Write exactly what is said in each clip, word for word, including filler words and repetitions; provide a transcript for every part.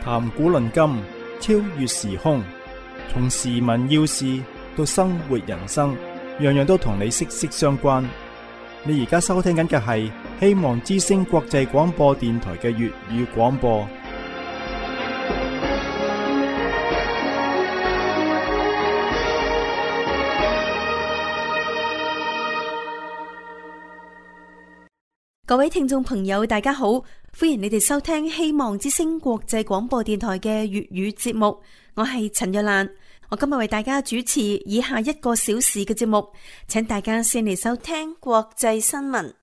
談古論今，超越時空，從時聞要事到生活人生，樣樣都同你息息相關。你而家收聽緊嘅係希望之聲國際廣播電台嘅粵語廣播。 各位聽眾朋友，大家好，歡迎你哋收聽希望之聲國際廣播電台嘅粵語節目。我係陳若蘭，我今日為大家主持以下一個小時嘅節目，請大家先嚟收聽國際新聞。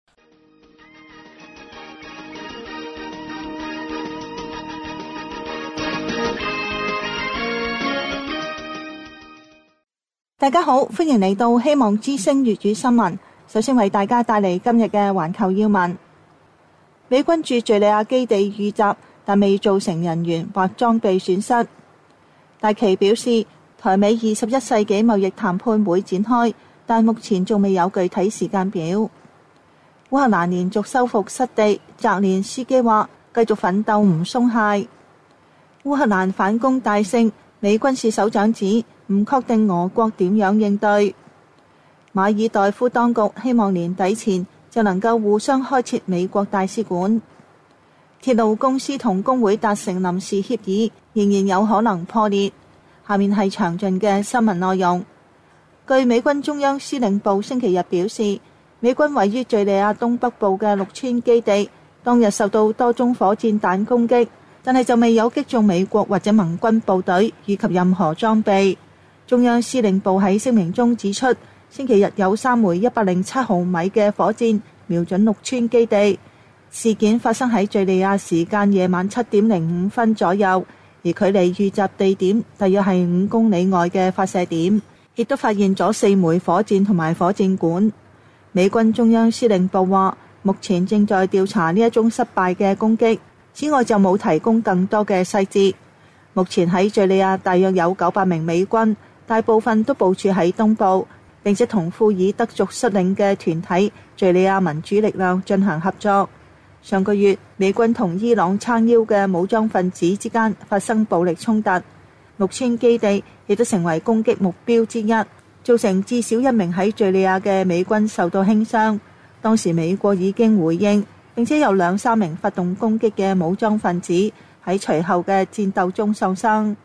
大家好，歡迎嚟到希望之聲粵語新聞。首先為大家帶嚟今日嘅環球要聞。美軍駐敘利亞基地遇襲，但未造成人員或裝備損失。戴琪表示，台美二十一世紀貿易談判會展開，但目前仲未有具體時間表。烏克蘭連續收復失地，澤連斯基話繼續奮鬥唔鬆懈。烏克蘭反攻大勝，美軍事首長指唔確定俄國點樣應對。馬爾代夫當局希望年底前就能夠互相開設美國大使館。鐵路公司同工會達成臨時協議，仍然有可能破裂。下面係詳盡嘅新聞內容。據美軍中央司令部星期日表示，美軍位於敘利亞東北部嘅陸川基地當日受到多宗火箭彈攻擊，但係就未有擊中美國或者盟軍部隊以及任何裝備。中央司令部喺聲明中指出，星期日有三枚一百零七毫米嘅火箭瞄準陸川基地。事件發生喺敘利亞時間夜晚七點零五分左右，而距離遇襲地點大約係五公里外嘅發射點，亦都發現咗四枚火箭同埋火箭管。美軍中央司令部話，目前正在調查呢一宗失敗嘅攻擊，此外就冇提供更多嘅細節。目前喺敘利亞大約有九百名美軍，大部分都部署喺東部，並且同庫爾德族率領嘅團體敘利亞民主力量進行合作。上個月，美軍同伊朗撐腰嘅武裝分子之間發生暴力衝突，陸川基地亦都成為攻擊目標之一，造成至少一名喺敘利亞嘅美軍受到輕傷。當時美國已經回應，並且有兩三名發動攻擊嘅武裝分子喺隨後嘅戰鬥中喪生。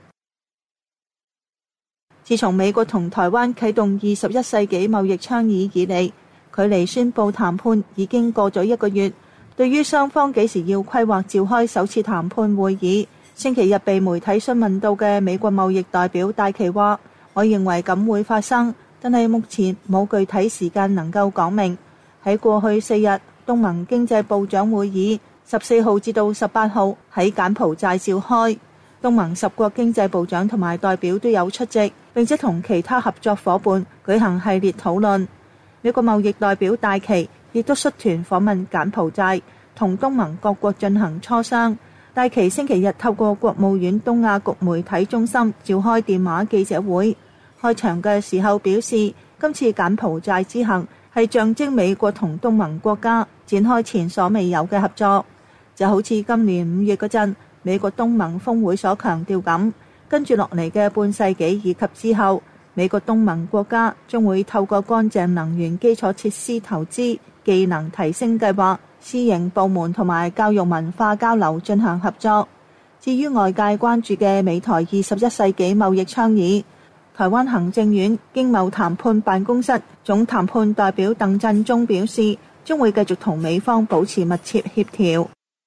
自從美國同台灣啟動二十一世紀貿易倡議以嚟，距離宣布談判已經過咗一個月。對於雙方幾時要規劃召開首次談判會議，星期日被媒體詢問到嘅美國貿易代表戴琪話，我認為咁會發生，但係目前冇具體時間能夠講明。喺過去四日，東盟經濟部長會議十四號至到十八號喺柬埔寨召開，東盟十國經濟部長同埋代表都有出席，並且同其他合作夥伴舉行系列討論。美國貿易代表戴琪亦都率團訪問柬埔寨，同東盟各國進行磋商。戴琪星期日透過國務院東亞局媒體中心召開電話記者會，開場嘅時候表示，今次柬埔寨之行係象徵美國同東盟國家展開前所未有嘅合作，就好似今年五月嗰陣美國東盟峰會所強調咁。跟住落嚟嘅半世紀以及之後，美國東盟國家將會透過乾淨能源基礎設施投資、技能提升計劃、私營部門同埋教育文化交流進行合作。至於外界關注嘅美台二十一世紀貿易倡議，台灣行政院經貿談判辦公室總談判代表鄧振中表示，將會繼續同美方保持密切協調。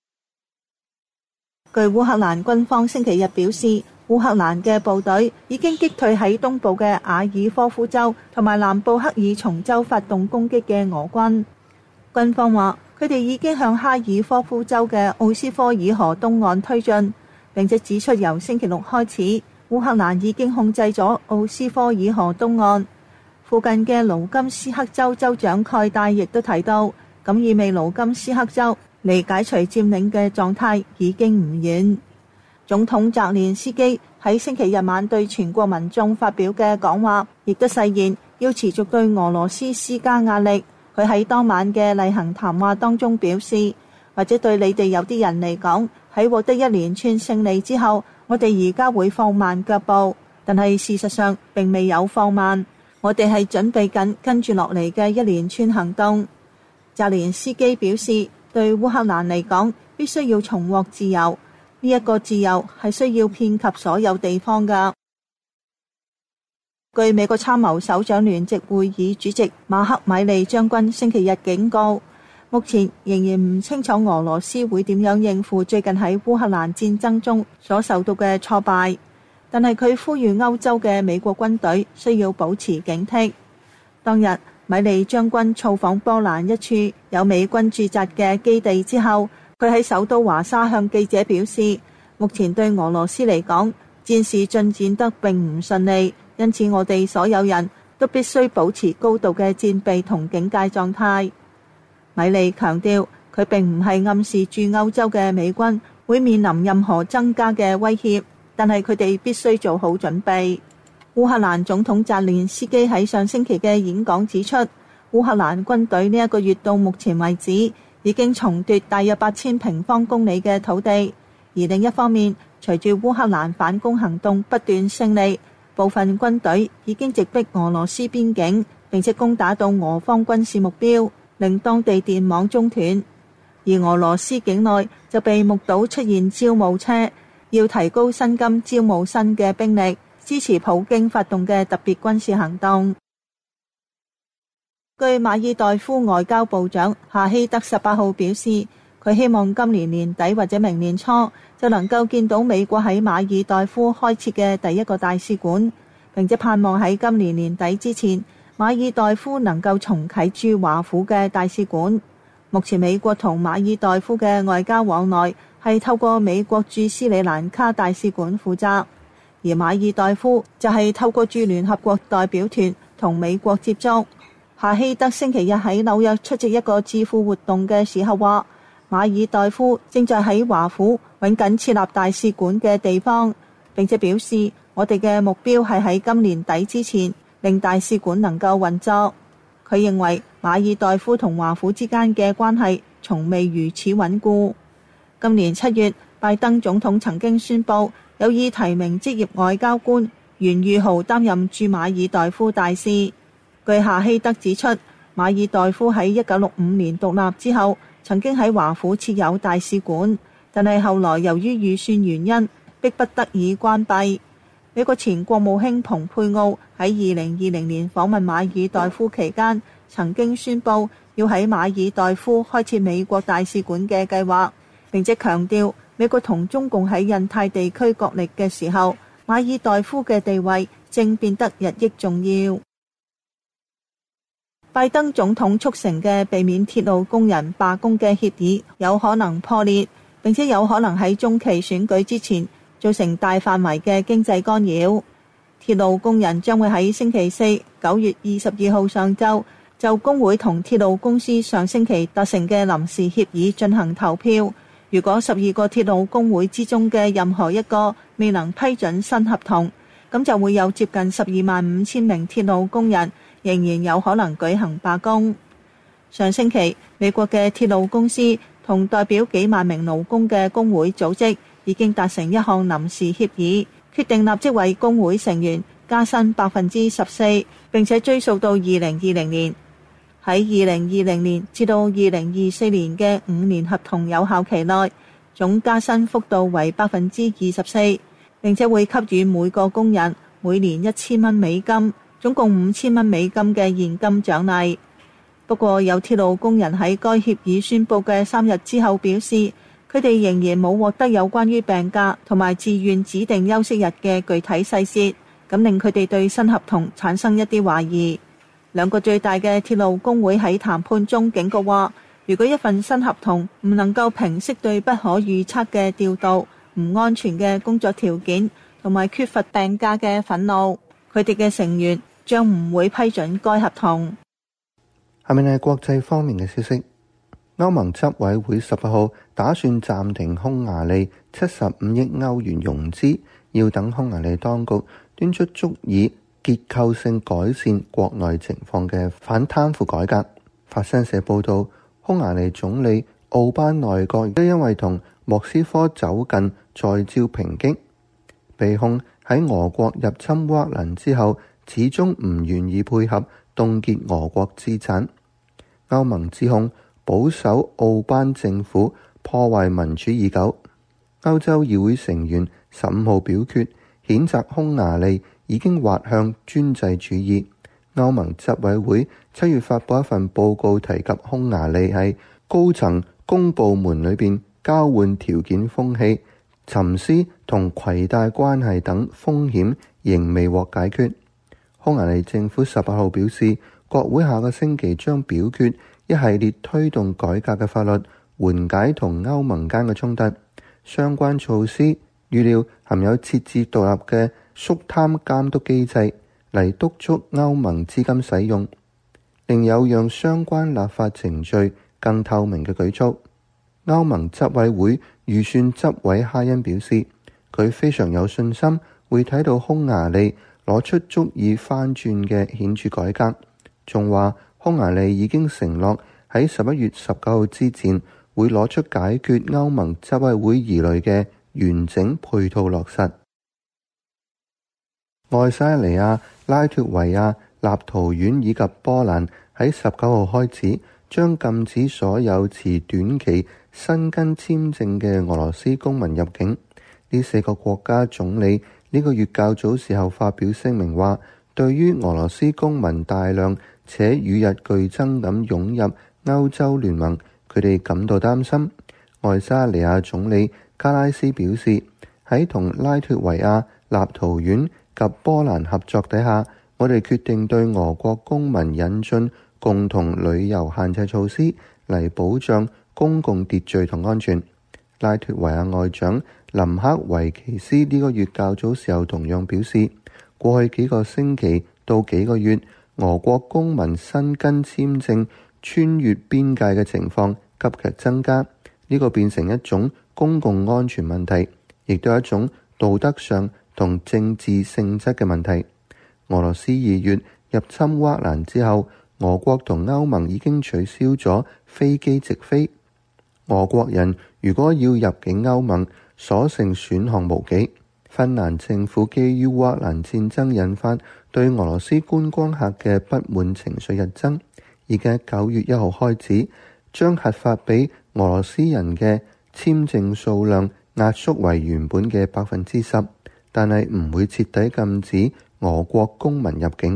據烏克蘭軍方星期日表示，烏克蘭嘅部隊已經擊退喺東部嘅阿爾科夫州同埋南部克爾松州發動攻擊嘅俄軍。軍方話，佢哋已經向哈爾科夫州嘅奧斯科爾河東岸推進，並且指出由星期六開始，烏克蘭已經控制咗奧斯科爾河東岸。附近嘅盧甘斯克州州長蓋戴亦都提到，咁意味盧甘斯克州離解除佔領嘅狀態已經唔遠。總統澤連斯基喺星期日晚對全國民眾發表嘅講話，亦都誓言要持續對俄羅斯施加壓力。佢喺當晚嘅例行談話當中表示， 或者對你哋有啲人嚟講，喺獲得一連串勝利之後，我哋而家會放慢腳步，但係事實上並未有放慢。我哋係準備緊跟住落嚟嘅一連串行動。澤連斯基表示，對烏克蘭嚟講，必須要重獲自由。呢一個自由係需要遍及所有地方㗎。據美國參謀首長聯席會議主席馬克米利將軍星期日警告，目前仍然唔清楚俄羅斯會點樣應付最近喺烏克蘭戰爭中所受到嘅挫敗，但係佢呼籲歐洲嘅美國軍隊需要保持警惕。當日米利將軍造訪波蘭一處有美軍駐紮嘅基地之後，佢喺首都華沙向記者表示，目前對俄羅斯嚟講，戰事進展得並唔順利，因此我哋所有人都必須保持高度嘅戰備同警戒狀態。米利強調，佢並唔係暗示駐歐洲嘅美軍會面臨任何增加嘅威脅，但係佢哋必須做好準備。烏克蘭總統澤連斯基喺上星期嘅演講指出，烏克蘭軍隊呢一個月到目前為止已經重奪大約八千平方公里嘅土地，而另一方面，隨住烏克蘭反攻行動不斷勝利，部分軍隊已經直逼俄羅斯邊境，並且攻打到俄方軍事目標，令當地電網中斷。而俄羅斯境內就被目睹出現招募車，要提高薪金招募新嘅兵力，支持普京發動嘅特別軍事行動。據馬爾代夫外交部長夏希德十八號表示，佢希望今年年底或者明年初就能夠見到美國喺馬爾代夫開設嘅第一個大使館，並且盼望喺今年年底之前，馬爾代夫能夠重啟駐華府嘅大使館。目前美國同馬爾代夫嘅外交往來係透過美國駐斯里蘭卡大使館負責，而馬爾代夫就係透過駐聯合國代表團同美國接觸。夏希德星期日喺紐約出席一個智庫活動嘅時候話，馬爾代夫正在喺華府揾緊設立大使館嘅地方，並且表示我哋嘅目標係喺今年底之前令大使館能夠運作。佢認為馬爾代夫同華府之間嘅關係從未如此穩固。今年七月，拜登總統曾經宣布有意提名職業外交官袁宇豪擔任駐馬爾代夫大使。據夏希德指出，馬爾代夫喺一九六五年獨立之後，曾經喺華府設有大使館，但係後來由於預算原因，迫不得已關閉。美國前國務卿蓬佩奧喺二零二零年訪問馬爾代夫期間，曾經宣布要喺馬爾代夫開設美國大使館嘅計劃，並且強調美國同中共喺印太地區角力嘅時候，馬爾代夫嘅地位正變得日益重要。拜登總統促成嘅避免鐵路工人罷工嘅協議有可能破裂，並且有可能喺中期選舉之前造成大範圍嘅經濟干擾。鐵路工人將會喺星期四九月二十二號上晝就工會同鐵路公司上星期達成嘅臨時協議進行投票。如果十二個鐵路工會之中嘅任何一個未能批准新合同，咁就會有接近十二萬五千名鐵路工人仍然有可能舉行罷工。上星期，美國嘅鐵路公司同代表幾萬名勞工嘅工會組織已經達成一項臨時協議，決定立即為工會成員加薪百分之十四，並且追溯到二零二零年。喺二零二零年至到二零二四年嘅五年合同有效期內，總加薪幅度為百分之二十四，並且會給予每個工人每年一千蚊美金，總共五千蚊美金嘅現金獎勵。不過有鐵路工人喺該協議宣布嘅三日之後表示，佢哋仍然冇獲得有關於病假同埋自願指定休息日嘅具體細節，咁令佢哋對新合同產生一啲懷疑。兩個最大嘅鐵路工會喺談判中警告話，如果一份新合同唔能夠平息對不可預測嘅調度、唔安全嘅工作條件同埋缺乏病假嘅憤怒，佢哋嘅成員將唔會批准該合同。 下面係國際方面嘅消息。歐盟執委會十八號打算暫停匈牙利七十五億歐元融資，要等匈牙利當局端出足以結構性改善國內情況嘅反貪腐改革。法新社報道，匈牙利總理奧班內閣亦都因為同莫斯科走近，再招抨擊，被控喺俄國入侵烏克蘭之後，始終唔願意配合凍結俄國資產。歐盟指控保守奧班政府破壞民主已久。歐洲議會成員十五號表決譴責匈牙利已經滑向專制主義。歐盟執委會七月發布一份報告，提及匈牙利喺高層公部門裏邊交換條件風氣、尋私同攜帶關係等風險仍未獲解決。匈牙利政府十八號表示，國會下個星期將表決一系列推動改革嘅法律，緩解同歐盟間嘅衝突。相關措施預料含有設置獨立嘅肅貪監督機制嚟督促歐盟資金使用，另有讓相關立法程序更透明嘅舉措。歐盟執委會預算執委哈恩表示，佢非常有信心會睇到匈牙利攞出足以翻轉嘅顯著改革，仲話匈牙利已經承諾喺十一月十九號之前會攞出解決歐盟執委會疑慮嘅完整配套落實。愛沙尼亞、拉脫維亞、立陶宛以及波蘭喺十九號開始將禁止所有持短期申根簽證嘅俄羅斯公民入境。呢四個國家總理呢個月較早時候發表聲明話，對於俄羅斯公民大量且與日俱增咁湧入歐洲聯盟，佢哋感到擔心。愛沙尼亞總理加拉斯表示，喺同拉脫維亞、立陶宛及波蘭合作底下，我哋決定對俄國公民引進共同旅遊限制措施，嚟保障公共秩序同安全。拉脫維亞外長林克維奇斯呢個月較早時候同樣表示，過去幾個星期到幾個月，俄國公民申根簽證穿越邊界嘅情況急劇增加，呢個變成一種公共安全問題，亦都係一種道德上同政治性質嘅問題。俄羅斯二月入侵烏克蘭之後，俄國同歐盟已經取消咗飛機直飛。俄國人如果要入境歐盟，所剩選項無幾。芬蘭政府基於烏克蘭戰爭引發對俄羅斯觀光客嘅不滿情緒日增，而喺九月一號開始將核發俾俄羅斯人嘅簽證數量壓縮為原本嘅百分之十，但係唔會徹底禁止俄國公民入境。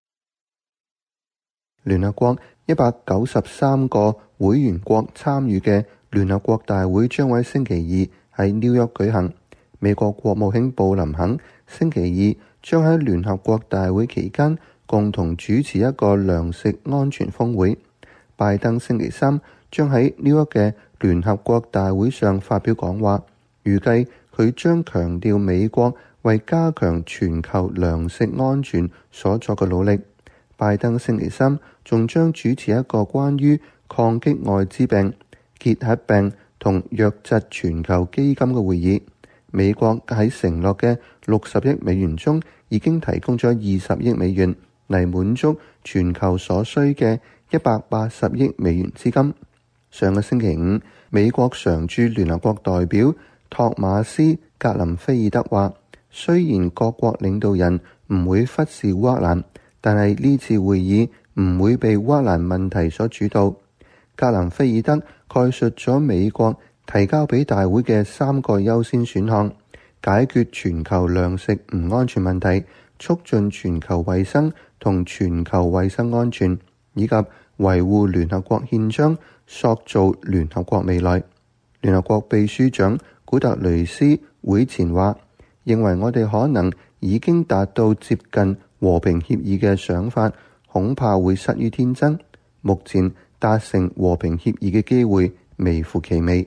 聯合國一百九十三個會員國參與嘅聯合國大會將喺星期二喺紐約舉行。美國國務卿布林肯星期二將喺聯合國大會期間共同主持一個糧食安全峰會。拜登星期三將喺紐約嘅聯合國大會上發表講話，預計佢將強調美國為加強全球糧食安全所作嘅努力。拜登星期三仲將主持一個關於抗擊愛滋病、結核病同瘧疾全球基金嘅會議。美國喺承諾嘅六十億美元中，已經提供咗二十億美元嚟滿足全球所需嘅一百八十億美元資金。上個星期五，美國常駐聯合國代表托馬斯格林菲爾德話，雖然各國領導人唔會忽視烏克蘭，但係呢次會議唔會被烏克蘭問題所主導。格林菲爾德概述咗美國提交俾大會嘅三個優先選項：解決全球糧食唔安全問題，促進全球衛生同全球衛生安全，以及維護聯合國憲章，塑造聯合國未來。聯合國秘書長古特雷斯會前話，認為我哋可能已經達到接近和平協議嘅想法，恐怕會失於天真。目前達成和平協議嘅機會微乎其微。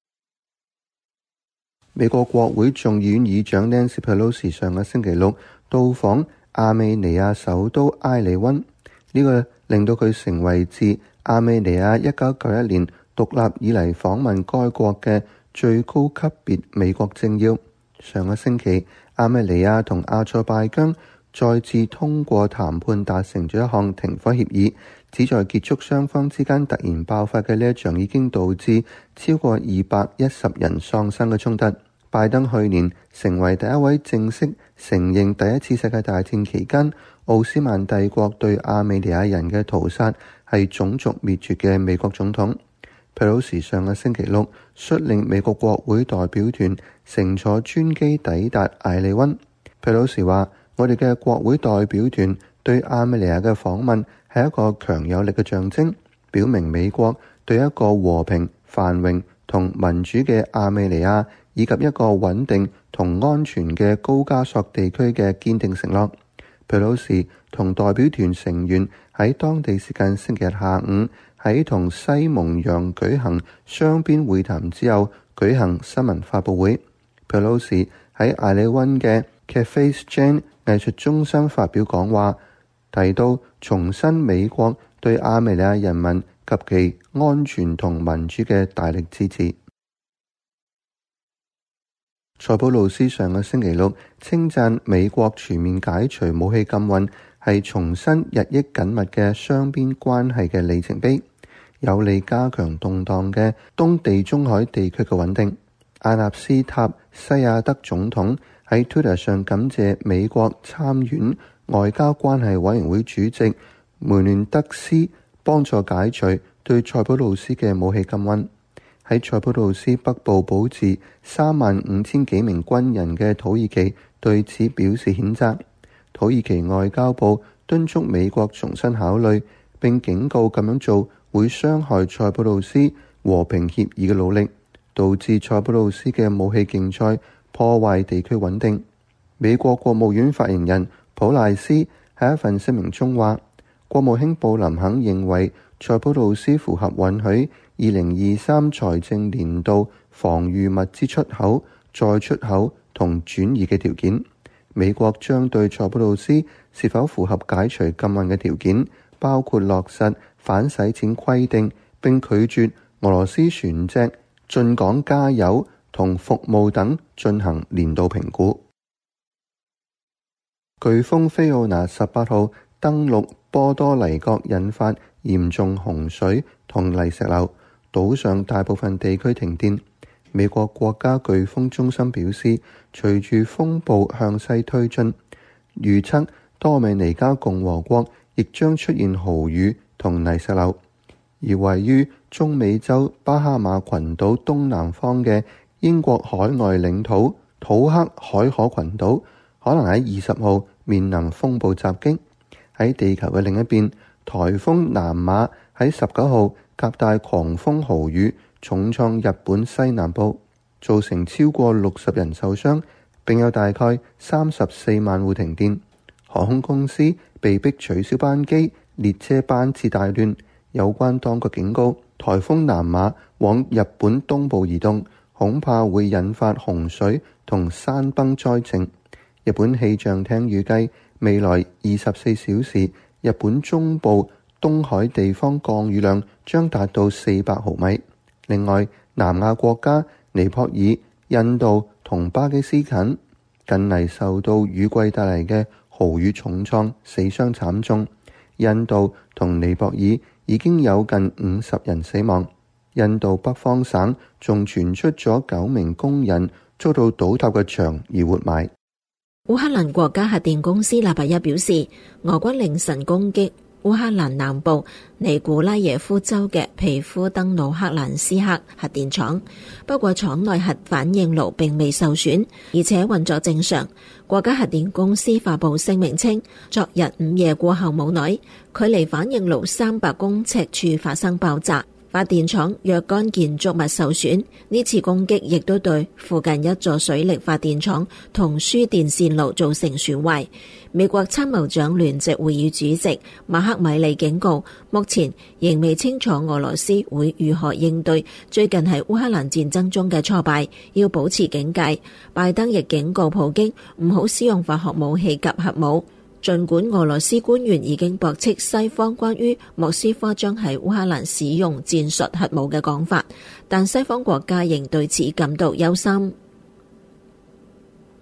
美國國會眾議院議長 Nancy Pelosi 上個星期六到訪亞美尼亞首都埃里溫，呢、這個令到佢成為自亞美尼亞一九九一年獨立以嚟訪問該國嘅最高級別美國政要。上個星期，亞美尼亞同阿塞拜疆再次通過談判達成咗一項停火協議， 旨在結束雙方之間突然爆發嘅呢一場已經導致超過二百一十人喪生嘅衝突。拜登去年成為第一位正式承認第一次世界大戰期間奧斯曼帝國對亞美尼亞人嘅屠殺係種族滅絕嘅美國總統。佩洛西上個星期六率領美國國會代表團乘坐專機抵達艾利溫。佩洛西話：我哋嘅國會代表團對亞美尼亞嘅訪問係一個強有力嘅象徵，表明美國對一個和平、繁榮同民主嘅亞美尼亞以及一個穩定同安全嘅高加索地區嘅堅定承諾。佩洛西同代表團成員喺當地時間星期日下午喺同西蒙揚舉行雙邊會談之後舉行新聞發佈會。佩洛西喺艾利溫嘅 Café Jane 藝術中心發表講話，提到重申美國對亞美尼亞人民及其安全同民主嘅大力支持。塞浦路斯上個星期六稱讚美國全面解除武器禁運係重申日益緊密嘅雙邊關係嘅里程碑，有利加強動盪嘅東地中海地區嘅穩定。阿納斯塔西亞德總統喺 Twitter 上感謝美國參院外交關係委員會主席梅亂德斯幫助解除對塞浦路斯嘅武器禁運。喺塞浦路斯北部保持三萬五千幾名軍人嘅土耳其對此表示譴責。土耳其外交部敦促美國重新考慮，並警告咁樣做會傷害塞浦路斯和平協議嘅努力，導致塞浦路斯嘅武器競賽，破壞地區穩定。美國國務院發言人普賴斯喺一份聲明中話，國務卿布林肯認為塞浦路斯符合允許二零二三財政年度防禦物資出口、再出口同轉移嘅條件。美國將對塞浦路斯是否符合解除禁運嘅條件，包括落實反洗錢規定，並拒絕俄羅斯船隻進港加油同服務等進行年度評估。颶風菲奧娜十八號登陸波多黎各，引發嚴重洪水同泥石流，島上大部分地區停電。美國國家颶風中心表示，隨住風暴向西推進，預測多米尼加共和國亦將出現豪雨同泥石流。而位於中美洲巴哈馬群島東南方嘅英國海外領土土克海可群島，可能喺二十號面臨風暴襲擊。喺地球嘅另一邊，颱風南馬喺十九號夾帶狂風豪雨，重創日本西南部，造成超過六十人受傷，並有大概三十四萬戶停電。航空公司被迫取消班機，列車班次大亂。有關當局警告，颱風南馬往日本東部移動，恐怕會引發洪水同山崩災情。日本氣象廳預計，未來二十四小時，日本中部東海地方降雨量將達到四百毫米。另外，南亞國家尼泊爾、印度同巴基斯坦近嚟受到雨季帶嚟嘅豪雨重創，死傷慘重。印度同尼泊爾已經有近五十人死亡。印度北方省仲傳出咗九名工人遭到倒塌嘅牆而活埋。 烏克蘭國家核電公司禮拜一表示，俄軍凌晨攻擊烏克蘭南部尼古拉耶夫州嘅皮夫登努克蘭斯克核電廠，不過廠內核反應爐並未受損，而且運作正常。國家核電公司發布聲明稱，昨日午夜過後冇耐，距離反應爐三百公尺處發生爆炸，發電廠若干建築物受損。呢次攻擊亦都對附近一座水力發電廠同輸電線路造成損壞。美國參謀長聯席會議主席馬克米利警告，目前仍未清楚俄羅斯會如何應對最近喺烏克蘭戰爭中嘅挫敗，要保持警戒。拜登亦警告普京唔好使用化學武器及核武。儘管俄羅斯官員已經駁斥西方關於莫斯科將喺烏克蘭使用戰術核武嘅講法，但西方國家仍對此感到憂心。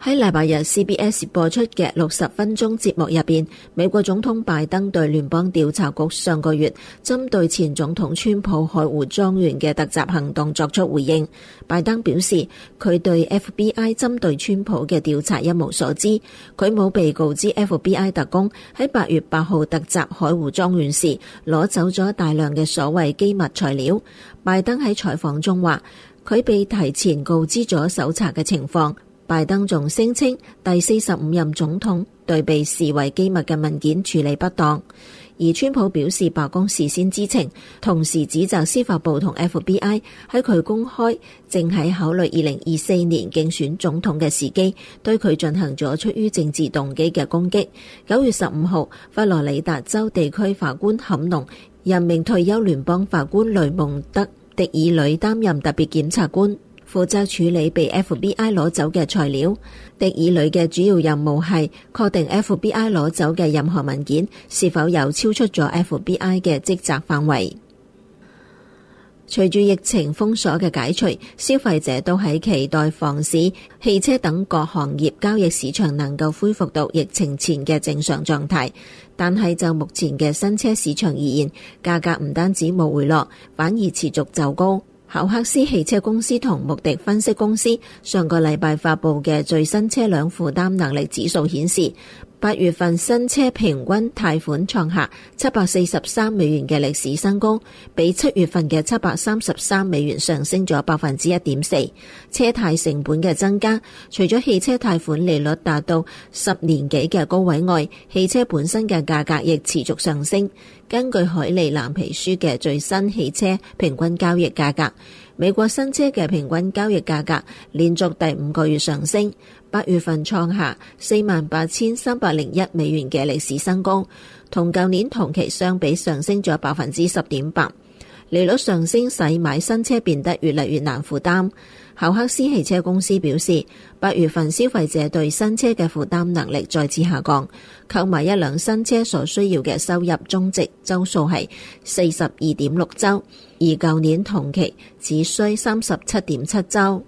喺禮拜日 C B S 播出嘅六十分鐘節目入邊，美國總統拜登對聯邦調查局上個月針對前總統川普海湖莊園嘅突襲行動作出回應。拜登表示，佢對 F B I 針對川普嘅調查一無所知，佢冇被告知 F B I 特工喺八月八號突襲海湖莊園時攞走咗大量嘅所謂機密材料。拜登喺採訪中話，佢被提前告知咗搜查嘅情況。拜登仲聲稱第四十五任總統對被視為機密嘅文件處理不當，而川普表示白宮事先知情，同時指責司法部同 F B I 喺佢公開正喺考慮二零二四年競選總統嘅時機，對佢進行咗出於政治動機嘅攻擊。九月十五號，佛羅里達州地區法官坎農任命退休聯邦法官雷蒙德·迪爾呂擔任特別檢察官，負責處理被 F B I 攞走嘅材料。迪爾呂嘅主要任務係確定 F B I 攞走嘅任何文件是否有超出咗 F B I 嘅職責範圍。隨住疫情封鎖嘅解除，消費者都喺期待房市、汽車等各行業交易市場能夠恢復到疫情前嘅正常狀態。但係就目前嘅新車市場而言，價格唔單止冇回落，反而持續走高。考克斯汽車公司同穆迪分析公司上個禮拜發布嘅最新車輛負擔能力指數顯示，八月份新車平均貸款創下七百四十三美元嘅歷史新高，比七月份嘅七百三十三美元上升咗百分之一點四。車貸成本嘅增加，除咗汽車貸款利率達到十年幾嘅高位外，汽車本身嘅價格亦持續上升。根據海利藍皮書嘅最新汽車平均交易價格，美國新車嘅平均交易價格連續第五個月上升，八月份創下四萬八千三百零一美元嘅歷史新高，同舊年同期相比上升咗百分之十點八。利率上升使買新車變得越嚟越難負擔。考克斯汽車公司表示，八月份消費者對新車嘅負擔能力再次下降，購買一輛新車所需要嘅收入中值週數係四十二點六週，而舊年同期只需三十七點七週。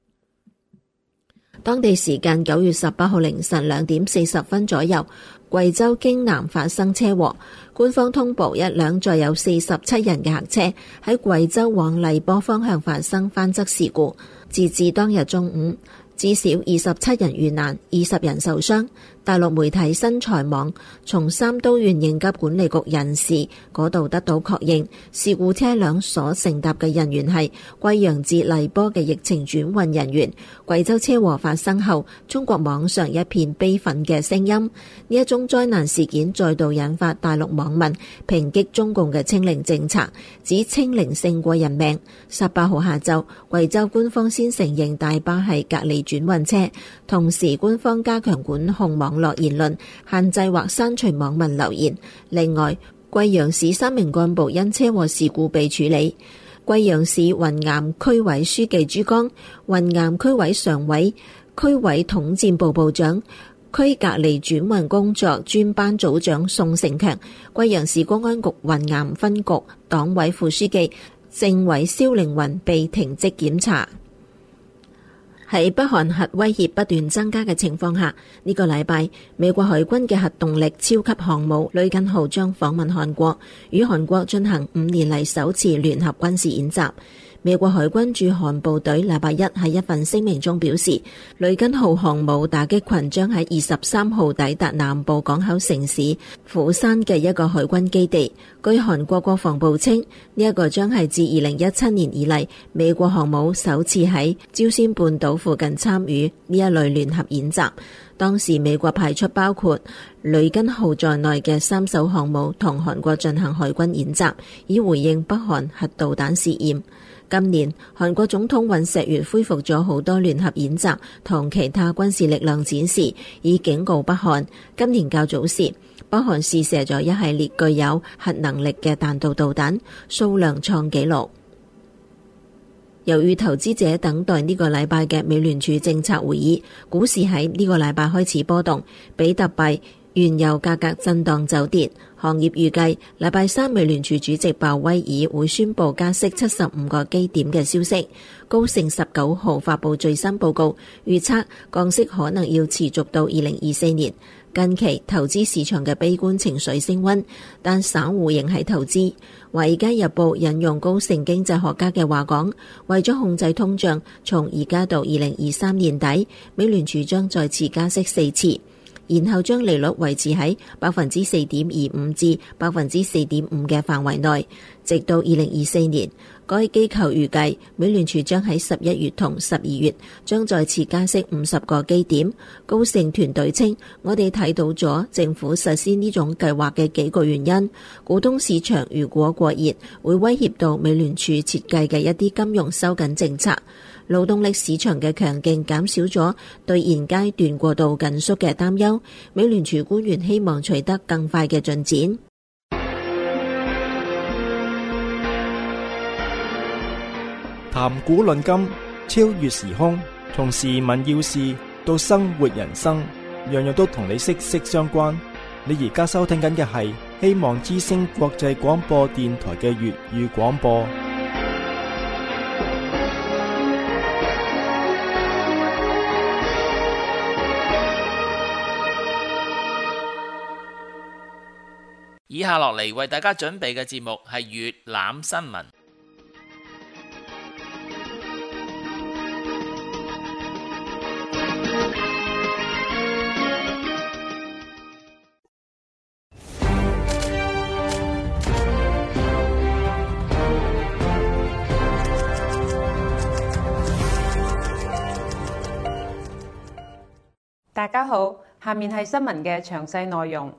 當地時間九月十八號凌晨兩點四十分左右，貴州京南發生車禍，官方通報一輛載有四十七人嘅客車喺貴州往荔波方向發生翻側事故，截至當日中午，至少二十七人遇難，二十人受傷。大陸媒體新財網從三都縣應急管理局人士嗰度得到確認，事故車輛所乘搭嘅人員係貴陽至荔波嘅疫情轉運人員。貴州車禍發生後，中國網上一片悲憤嘅聲音。呢一宗災難事件再度引發大陸網民抨擊中共嘅清零政策，指清零勝過人命。十八號下晝，貴州官方先承認大巴係隔離轉運車，同時官方加強管控網絡言論，限制或刪除網民留言。另外，貴陽市三名幹部因車禍事故被處理。貴陽市雲岩區委書記朱剛、雲岩區委常委、區委統戰部部長、區隔離轉運工作專班組長宋成強、貴陽市公安局雲岩分局黨委副書記、政委蕭凌雲被停職檢查。喺北韓核威脅不斷增加嘅情況下，呢個禮拜美國海軍嘅核動力超級航母呂根號將訪問韓國，與韓國進行五年嚟首次聯合軍事演習。美國海軍駐韓部隊禮拜一喺一份聲明中表示，呂根號航母打擊群將喺二十三號抵達南部港口城市釜山嘅一個海軍基地。據韓國國防部稱，呢一個將係自二零一七年以嚟美國航母首次喺朝鮮半島附近參與呢一類聯合演習。當時美國派出包括呂根號在內嘅三艘航母同韓國進行海軍演習，以回應北韓核導彈試驗。今年韓國總統尹錫悅恢復咗好多聯合演習同其他軍事力量展示，以警告北韓。今年較早時，北韓試射咗一系列具有核能力嘅彈道導彈，數量創紀錄。由於投資者等待呢個禮拜嘅美聯儲政策會議，股市喺呢個禮拜開始波動，比特幣原油價格震盪走跌，行業預計禮拜三美聯儲主席鮑威爾會宣布加息七十五個基點嘅消息。高盛十九號發布最新報告，預測降息可能要持續到二零二四年。近期投資市場嘅悲觀情緒升溫，但散戶仍係投資。華爾街日報引用高盛經濟學家嘅話講，為咗控制通脹，從而家到二零二三年底，美聯儲將再次加息四次。然後將利率維持喺百分之四點二五至百分之四點五嘅範圍內，直到二零二四年。該機構預計美聯儲將喺十一月同十二月將再次加息五十個基點。高盛團隊稱，我哋睇到咗政府實施呢種計劃嘅幾個原因。股東市場如果過熱，會威脅到美聯儲設計嘅一啲金融收緊政策。勞動力市場嘅強勁減少咗對現階段過度緊縮嘅擔憂，美聯儲官員希望取得更快嘅進展。 談古論今，超越時空，從時聞要事到生活人生，樣樣都同你息息相關。你而家收聽緊嘅係希望之聲國際廣播電台嘅粵語廣播。 以下落嚟為大家準備嘅節目係粵覽新聞。 大家好，下面係新聞嘅詳細內容。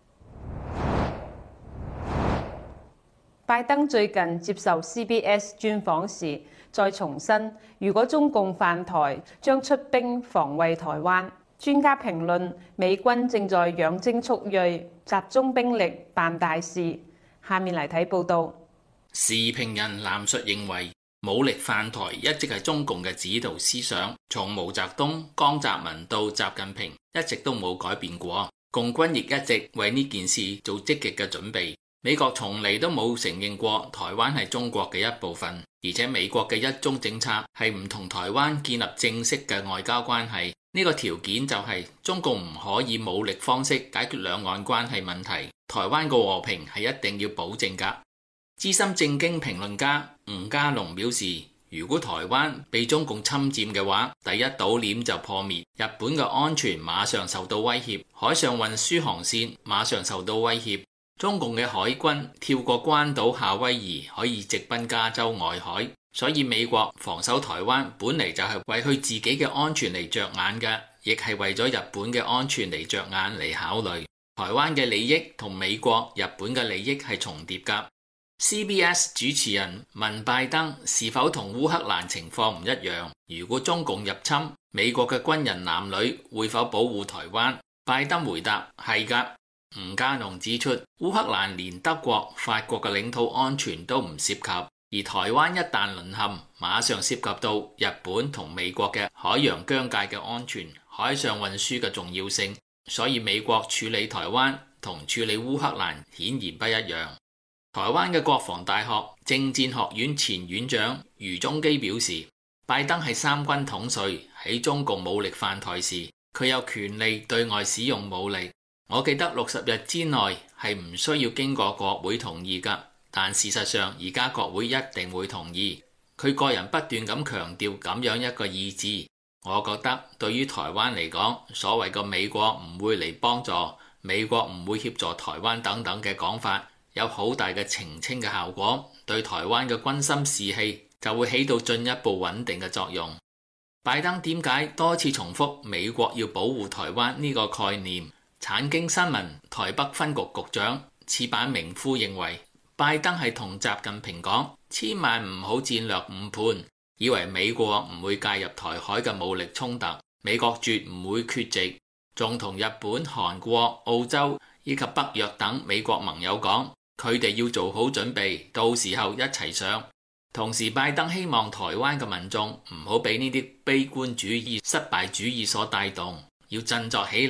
拜登最近接受 C B S 專訪時，再重申，如果中共犯台，將出兵防衛台灣。專家評論，美軍正在養精蓄銳，集中兵力辦大事。下面嚟睇報道。 時評人藍述認為，武力犯台一直係中共嘅指導思想，從毛澤東、江澤民到習近平，一直都冇改變過。共軍亦一直為呢件事做積極嘅準備。美國從嚟都冇承認過台灣係中國嘅一部分，而且美國嘅一中政策係唔同台灣建立正式嘅外交關係。呢個條件就係中共唔可以武力方式解決兩岸關係問題，台灣個和平係一定要保證㗎。資深政經評論家吳家龍表示，如果台灣被中共侵佔嘅話，第一島鏈就破滅，日本嘅安全馬上受到威脅，海上運輸航線馬上受到威脅。中共嘅海軍跳過關島夏威夷可以直奔加州外海，所以美國防守台灣本嚟就係為佢自己嘅安全嚟着眼嘅，亦係為咗日本嘅安全嚟着眼嚟考慮。台灣嘅利益同美國、日本嘅利益係重疊㗎。C B S 主持人問拜登是否同烏克蘭情況唔一樣？如果中共入侵，美國嘅軍人男女會否保護台灣？拜登回答係㗎。吳家龍指出，烏克蘭連德國、法國嘅領土安全都唔涉及，而台灣一旦淪陷，馬上涉及到日本同美國嘅海洋疆界嘅安全、海上運輸嘅重要性，所以美國處理台灣同處理烏克蘭顯然不一樣。台灣嘅國防大學政戰學院前院長余中基表示，拜登係三軍統帥，喺中共武力犯台時，佢有權利對外使用武力。我記得六十日之內係唔需要經過國會同意㗎，但事實上而家國會一定會同意。佢個人不斷咁強調咁樣一個意志，我覺得對於台灣嚟講，所謂個美國唔會嚟幫助，美國唔會協助台灣等等嘅講法，有好大嘅澄清嘅效果，對台灣嘅軍心士氣就會起到進一步穩定嘅作用。拜登點解多次重複美國要保護台灣呢個概念？產經新聞台北分局局長矢板明夫認為，拜登係同習近平講，千萬唔好戰略誤判，以為美國唔會介入台海嘅武力衝突，美國絕唔會缺席，仲同日本、韓國、澳洲以及北約等美國盟友講，佢哋要做好準備，到時候一齊上。同時，拜登希望台灣嘅民眾唔好俾呢啲悲觀主義、失敗主義所帶動，要振作起嚟。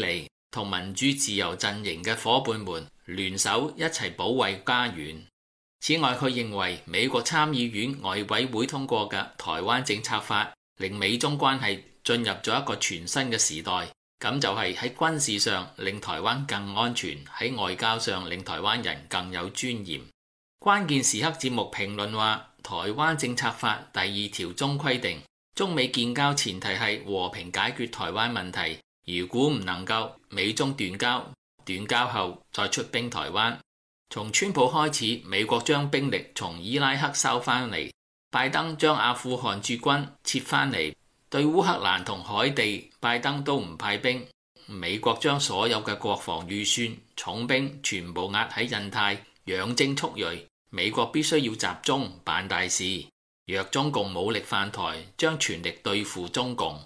同民主自由陣營嘅夥伴們聯手一齊保衛家園。此外，佢認為美國參議院外委會通過嘅台灣政策法，令美中關係進入咗一個全新嘅時代。咁就係喺軍事上令台灣更安全，喺外交上令台灣人更有尊嚴。關鍵時刻節目評論話，台灣政策法第二條中規定，中美建交前提係和平解決台灣問題，如果唔能夠，美中斷交，斷交後再出兵台灣。從川普開始，美國將兵力從伊拉克收翻嚟，拜登將阿富汗駐軍撤翻嚟，對烏克蘭同海地，拜登都唔派兵。美國將所有嘅國防預算、重兵全部壓喺印太，養精蓄銳。美國必須要集中辦大事，若中共武力犯台，將全力對付中共。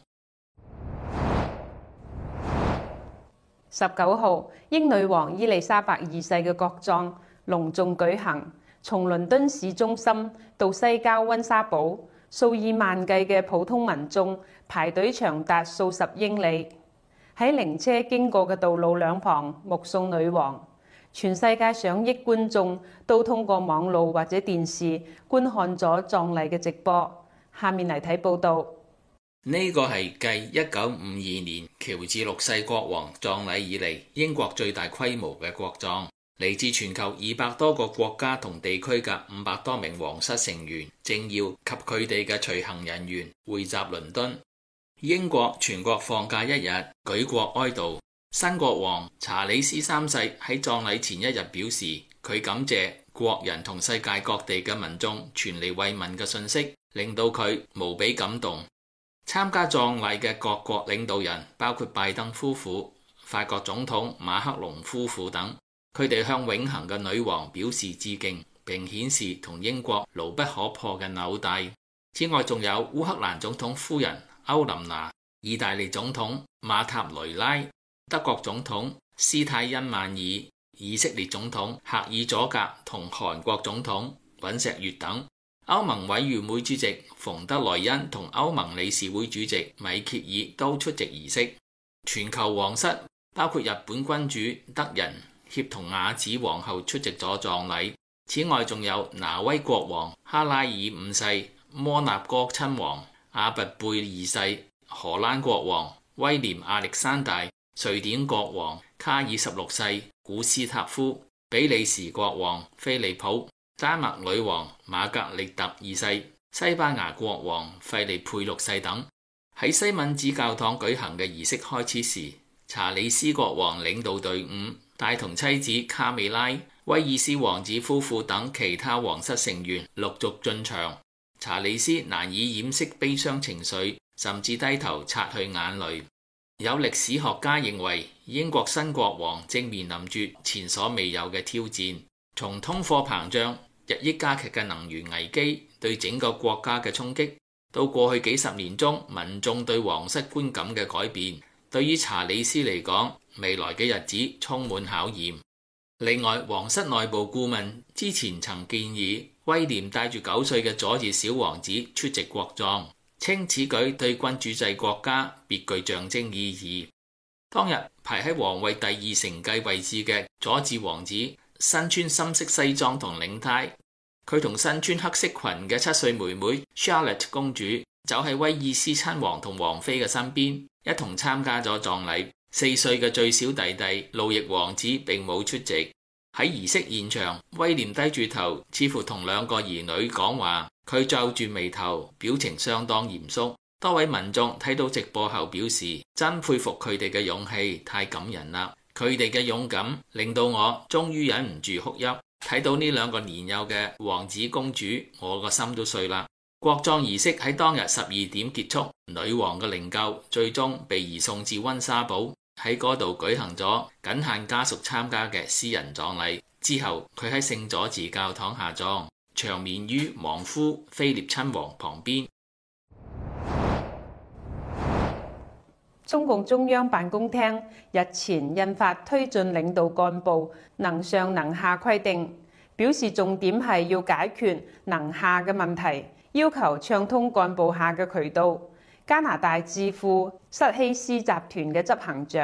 十九號，英女王伊麗莎白二世嘅國葬隆重舉行，從倫敦市中心到西郊溫莎堡，數以萬計嘅普通民眾排隊長達數十英里，喺靈車經過嘅道路兩旁目送女王。全世界上億觀眾都通過網路或者電視觀看咗葬禮嘅直播。下面嚟睇報道。 呢個係繼一九五二年喬治六世國王葬禮以嚟，英國最大規模嘅國葬，嚟自全球二百多個國家同地區嘅五百多名皇室成員、政要及佢哋嘅隨行人員匯集倫敦。英國全國放假一日，舉國哀悼。新國王查理斯三世喺葬禮前一日表示，佢感謝國人同世界各地嘅民眾傳嚟慰問嘅信息，令到佢無比感動。參加葬禮嘅各國領導人包括拜登夫婦、法國總統馬克龍夫婦等，佢哋向永恆嘅女王表示致敬，並顯示同英國牢不可破嘅紐帶。此外，仲有烏克蘭總統夫人歐琳娜、意大利總統馬塔雷拉、德國總統施泰因曼爾、以色列總統赫爾佐格同韓國總統尹錫悅等。歐盟委員會主席馮德萊恩同歐盟理事會主席米歇爾都出席儀式。全球皇室包括日本君主德仁協同雅子皇后出席咗葬禮。此外，仲有挪威國王哈拉爾五世、摩納哥親王阿拔貝二世、荷蘭國王威廉亞歷山大、瑞典國王卡爾十六世、古斯塔夫、比利時國王菲利普、丹麥女王瑪格麗特二世、西班牙國王費利佩六世等。喺西敏寺教堂舉行嘅儀式開始時，查理斯國王領導隊伍，帶同妻子卡美拉、威爾斯王子夫婦等其他皇室成員陸續進場。查理斯難以掩飾悲傷情緒，甚至低頭擦去眼淚。有歷史學家認為，英國新國王正面臨住前所未有嘅挑戰，從通貨膨脹、日益加劇嘅能源危機對整個國家嘅衝擊，到過去幾十年中民眾對皇室觀感嘅改變，對於查理斯嚟講，未來嘅日子充滿考驗。另外，皇室內部顧問之前曾建議威廉帶住九歲嘅佐治小王子出席國葬，稱此舉對君主制國家別具象徵意義。當日排喺皇位第二承繼位置嘅佐治王子身穿深色西裝同領呔，佢同身穿黑色裙嘅七歲妹妹 Charlotte 公主走喺威爾斯親王同王妃嘅身邊，一同參加咗葬禮。四歲嘅最小弟弟路易王子並冇出席。喺儀式現場，威廉低住頭，似乎同兩個兒女講話，佢皺住眉頭，表情相當嚴肅。多位民眾睇到直播後表示，真佩服佢哋嘅勇氣，太感人啦！佢哋嘅勇敢令到我終於忍唔住哭泣。睇到呢兩個年幼嘅王子公主，我個心都碎啦。國葬儀式喺當日十二點結束，女王嘅靈柩最終被移送至溫莎堡，喺嗰度舉行咗僅限家屬參加嘅私人葬禮。之後佢喺聖佐治教堂下葬，長眠於亡夫菲臘親王旁邊。 中共中央辦公廳日前印發推進領導幹部能上能下規定，表示重點係要解決能下嘅問題，要求暢通幹部下嘅渠道。加拿大智庫瑟希斯集團嘅執行長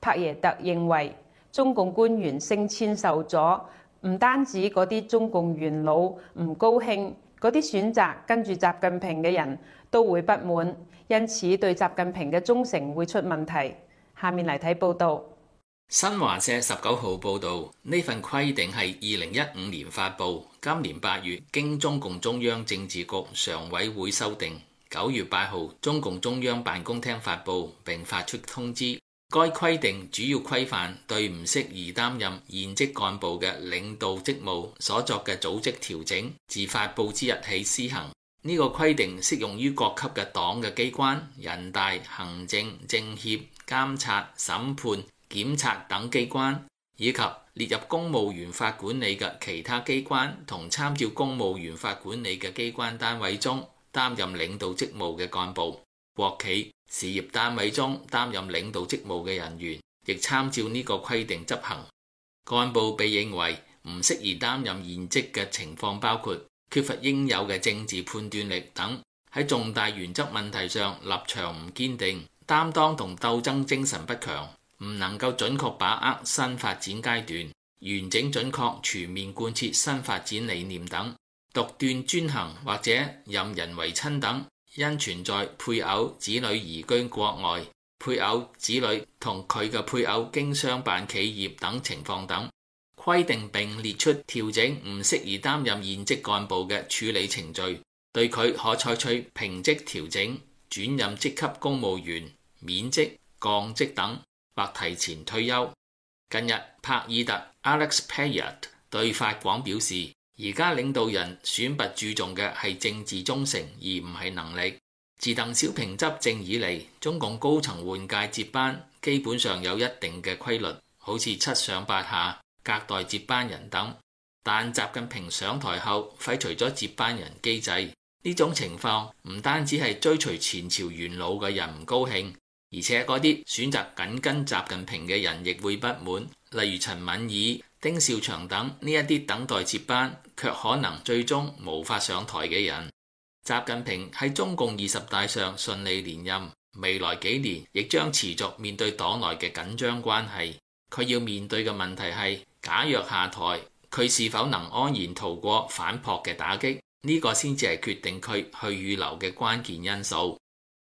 帕耶特認為，中共官員升遷受阻，唔單止嗰啲中共元老唔高興，嗰啲選擇跟住習近平嘅人都會不滿，因此對習近平嘅忠誠會出問題。下面嚟睇報導。 新華社十九號報導，呢份規定係二零一五年發布，今年八月經中共中央政治局常委會修訂，九月八號中共中央辦公廳發布並發出通知。該規定主要規範對唔適宜擔任現職幹部嘅領導職務所作嘅組織調整，自發布之日起施行。呢個規定適用於各級嘅黨嘅機關、人大、行政、政協、監察、審判、檢察等機關，以及列入公務員法管理嘅其他機關同參照公務員法管理嘅機關單位中擔任領導職務嘅幹部。國企、事業單位中擔任領導職務嘅人員，亦參照呢個規定執行。幹部被認為唔適宜擔任現職嘅情況包括缺乏應有嘅政治判斷力等，喺重大原則問題上立場唔堅定，擔當同鬥爭精神不強，唔能夠準確把握新發展階段，完整準確全面貫徹新發展理念等，獨斷專行或者任人唯親等。因存在配偶、子女移居國外，配偶、子女同佢嘅配偶經商辦企業等情況等，規定並列出調整唔適宜擔任現職幹部嘅處理程序，對佢可採取平職調整、轉任職級公務員、免職、降職等，或提前退休。近日，帕爾特 Alex Payet 對法廣表示，而家領導人選拔注重嘅係政治忠誠，而唔係能力。自鄧小平執政以嚟，中共高層換屆接班基本上有一定嘅規律，好似七上八下、隔代接班人等。但習近平上台後廢除咗接班人機制，呢種情況唔單止係追隨前朝元老嘅人唔高興，而且嗰啲選擇緊跟習近平嘅人亦會不滿，例如陳敏爾、丁少祥等呢一啲等待接班卻可能最終無法上台嘅人。習近平喺中共二十大上順利連任，未來幾年亦將持續面對黨內嘅緊張關係。佢要面對嘅問題係，假若下台，佢是否能安然逃過反撲嘅打擊？呢個先至係決定佢去與留嘅關鍵因素。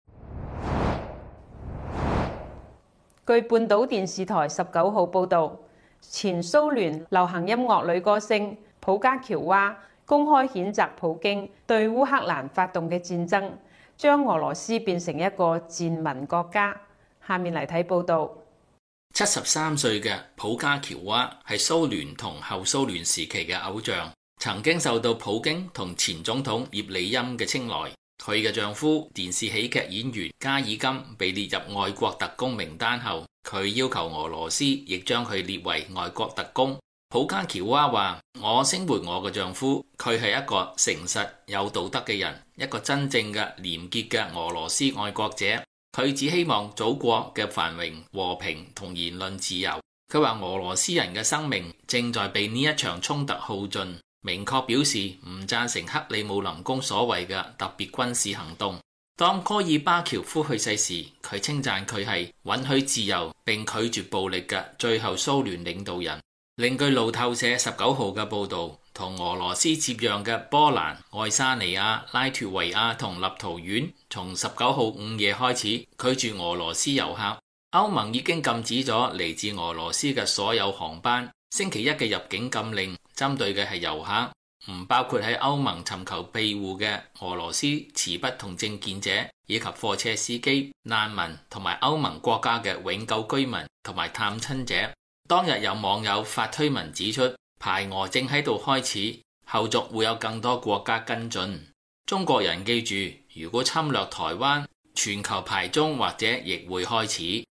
據半島電視台十九號報導，前蘇聯流行音樂女歌星普加喬娃公開譴責普京對烏克蘭發動嘅戰爭，將俄羅斯變成一個賤民國家。下面嚟睇報導。 七十三歲嘅普加喬娃係蘇聯同後蘇聯時期嘅偶像，曾經受到普京同前總統葉利欽嘅青睞。佢嘅丈夫電視喜劇演員加爾金被列入外國特工名單後，佢要求俄羅斯亦將佢列為外國特工。普加喬娃話：我聲援我嘅丈夫，佢係一個誠實有道德嘅人，一個真正嘅廉潔嘅俄羅斯愛國者。佢只希望祖國嘅繁榮、和平同言論自由。佢話俄羅斯人嘅生命正在被呢一場衝突耗盡，明確表示唔贊成克里姆林宮所謂嘅特別軍事行動。當戈爾巴喬夫去世時，佢稱讚佢係允許自由並拒絕暴力嘅最後蘇聯領導人。另據路透社十九號嘅報導，同俄羅斯接壤嘅波蘭、愛沙尼亞、拉脫維亞同立陶宛，從十九號午夜開始拒絕俄羅斯遊客。歐盟已經禁止咗嚟自俄羅斯嘅所有航班。星期一嘅入境禁令針對嘅係遊客，唔包括喺歐盟尋求庇護嘅俄羅斯持不同政見者，以及貨車司機、難民同埋歐盟國家嘅永久居民同埋探親者。當日有網友發推文指出，排俄正喺度開始，後續會有更多國家跟進。中國人記住，如果侵略台灣，全球排中或者亦會開始。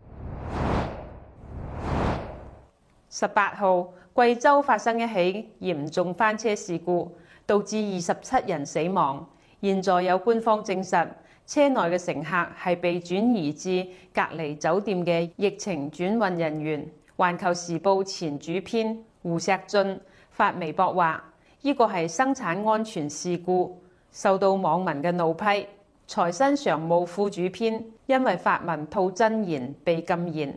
十八號，貴州發生一起嚴重翻車事故，導致二十七人死亡。現在有官方證實，車內嘅乘客係被轉移至隔離酒店嘅疫情轉運人員。環球時報前主編胡錫進發微博話：呢個係生產安全事故，受到網民嘅怒批。財新常務副主編因為發文吐真言被禁言。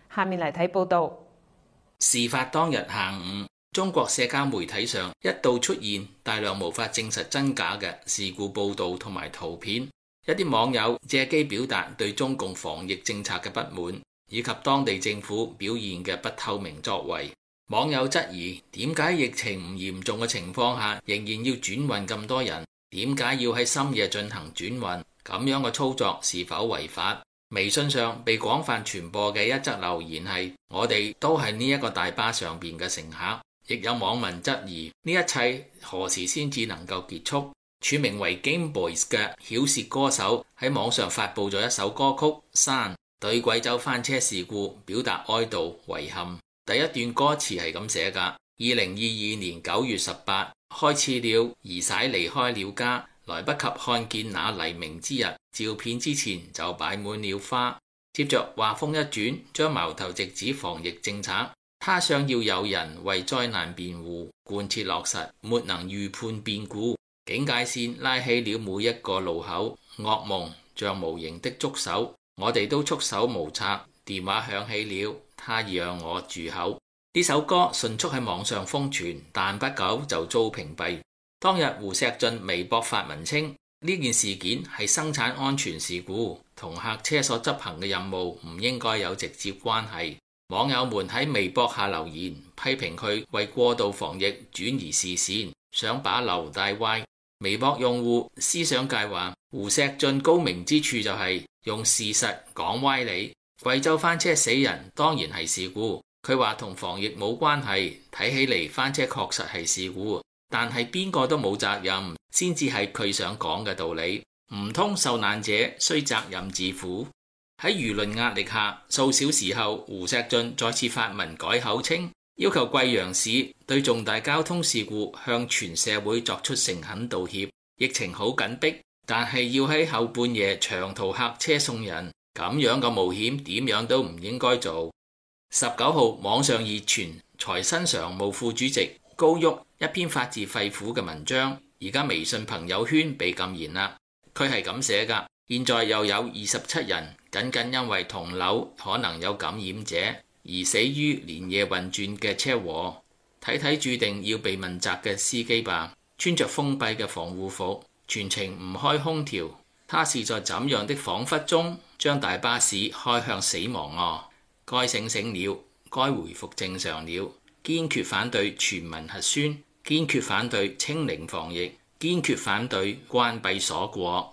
下面嚟睇報道。 事發當日下午，中國社交媒體上一度出現大量無法證實真假嘅事故報道同埋圖片，一啲網友借機表達對中共防疫政策嘅不滿，以及當地政府表現嘅不透明作為。網友質疑點解疫情唔嚴重嘅情況下仍然要轉運咁多人，點解要喺深夜進行轉運，咁樣嘅操作是否違法？微信上被廣泛傳播嘅一則留言係：我哋都係呢一個大巴上邊嘅乘客。亦有網民質疑呢一切何時先至能夠結束？署名為 Game Boys 嘅曉舌歌手喺網上發佈咗一首歌曲《山》，對貴州翻車事故表達哀悼遺憾。第一段歌詞係咁寫㗎：二零二二年九月十八，開始了兒婿離開了家，來不及看見那黎明之日，照片之前就擺滿了花。接着話鋒一轉，將矛頭直指防疫政策。他想要有人為災難辯護，貫徹落實，沒能預判變故。警戒線拉起了每一個路口，噩夢像無形的觸手，我哋都束手無策。電話響起了，他讓我住口。呢首歌迅速喺網上瘋傳，但不久就遭屏蔽。當日胡錫進微博發文稱，呢件事件係生產安全事故，同客車所執行嘅任務唔應該有直接關係。網友們喺微博下留言，批評佢為過度防疫轉移視線，想把流帶歪。微博用戶思想界話，胡錫進高明之處就係用事實講歪理。貴州翻車死人當然係事故，佢話同防疫冇關係，睇起嚟翻車確實係事故，但係邊個都冇責任，先至係佢想講嘅道理。唔通受難者需責任自負？喺輿論壓力下，數小時後，胡錫進再次發文改口稱，要求貴陽市對重大交通事故向全社會作出誠懇道歉。疫情好緊迫，但係要喺後半夜長途客車送人，咁樣嘅冒險點樣都唔應該做。十九號網上熱傳財新常務副主席高旭一篇發自肺腑嘅文章，而家微信朋友圈被禁言啦。佢係咁寫㗎。現在又有二十七人，僅僅因為同樓可能有感染者而死於連夜運轉嘅車禍。睇睇注定要被問責嘅司機吧，穿着封閉嘅防護服，全程唔開空調，他是在怎樣的恍惚中將大巴士開向死亡啊？該醒醒了，該回復正常了。堅決反對全民核酸，堅決反對清零防疫，堅決反對關閉鎖國。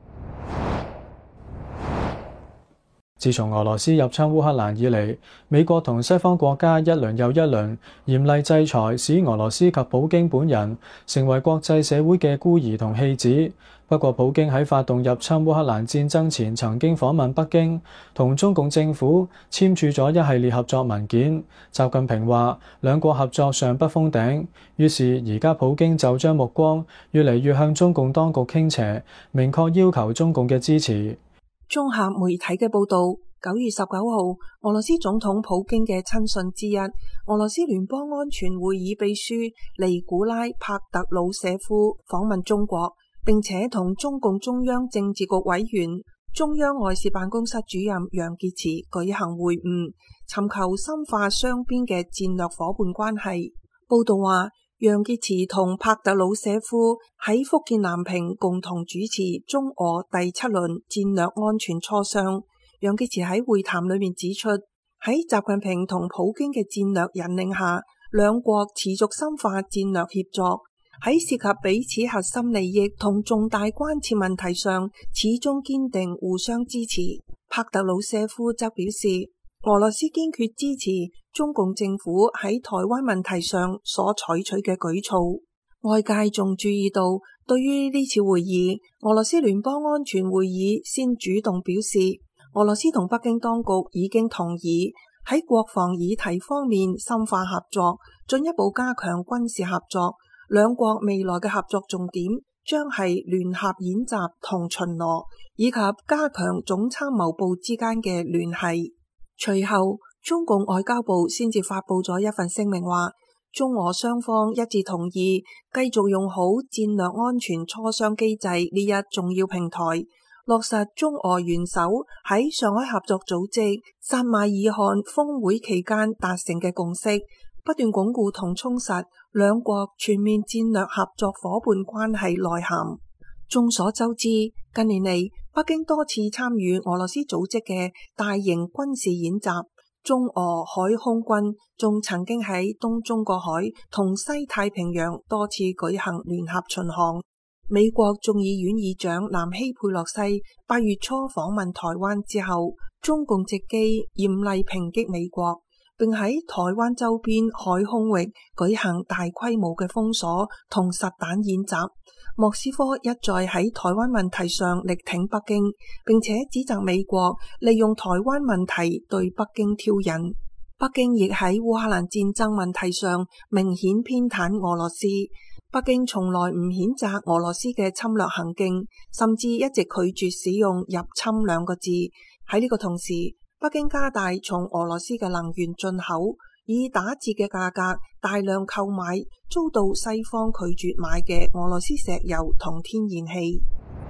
自從俄羅斯入侵烏克蘭以嚟，美國同西方國家一輪又一輪嚴厲制裁，使俄羅斯及普京本人成為國際社會嘅孤兒同棄子。不過，普京喺發動入侵烏克蘭戰爭前曾經訪問北京，同中共政府簽署咗一系列合作文件。習近平話兩國合作尚不封頂，於是而家普京就將目光越嚟越向中共當局傾斜，明確要求中共嘅支持。 綜合媒體嘅報道，九月十九號，俄羅斯總統普京嘅親信之一，俄羅斯聯邦安全會議秘書尼古拉·帕特魯舍夫訪問中國，並且同中共中央政治局委員、中央外事辦公室主任楊潔篪舉行會晤，尋求深化雙邊嘅戰略夥伴關係。報道話，楊潔篪同帕特魯舍夫喺福建南平共同主持中俄第七輪戰略安全磋商。楊潔篪喺會談裏面指出，喺習近平同普京嘅戰略引領下，兩國持續深化戰略協作，喺涉及彼此核心利益同重大關切問題上，始終堅定互相支持。帕特魯舍夫則表示，俄羅斯堅決支持中共政府喺台灣問題上所採取嘅舉措。外界仲注意到，對於呢次會議，俄羅斯聯邦安全會議先主動表示，俄羅斯同北京當局已經同意喺國防議題方面深化合作，進一步加強軍事合作。兩國未來嘅合作重點將係聯合演習同巡邏，以及加強總參謀部之間嘅聯繫。隨後，中共外交部先至發佈咗一份聲明，話中俄雙方一致同意繼續用好戰略安全磋商機制呢一重要平台， 落實中俄元首喺上海合作組織薩馬爾罕峰會期間達成嘅共識，不斷鞏固同充實兩國全面戰略合作夥伴關係內涵。眾所周知，近年嚟北京多次參與俄羅斯組織嘅大型軍事演習，中俄海空軍仲曾經喺東中國海同西太平洋多次舉行聯合巡航。美國眾議院議長南希佩洛西八月初訪問台灣之後，中共直機嚴厲抨擊美國，並喺台灣周邊海空域舉行大規模嘅封鎖同實彈演習。莫斯科一再喺台灣問題上力挺北京，並且指責美國利用台灣問題對北京挑釁。北京亦喺烏克蘭戰爭問題上明顯偏袒俄羅斯。北京從來唔譴責俄羅斯嘅侵略行徑，甚至一直拒絕使用入侵兩個字。喺呢個同時，北京加大從俄羅斯嘅能源進口，以打折嘅價格大量購買遭到西方拒絕買嘅俄羅斯石油同天然氣。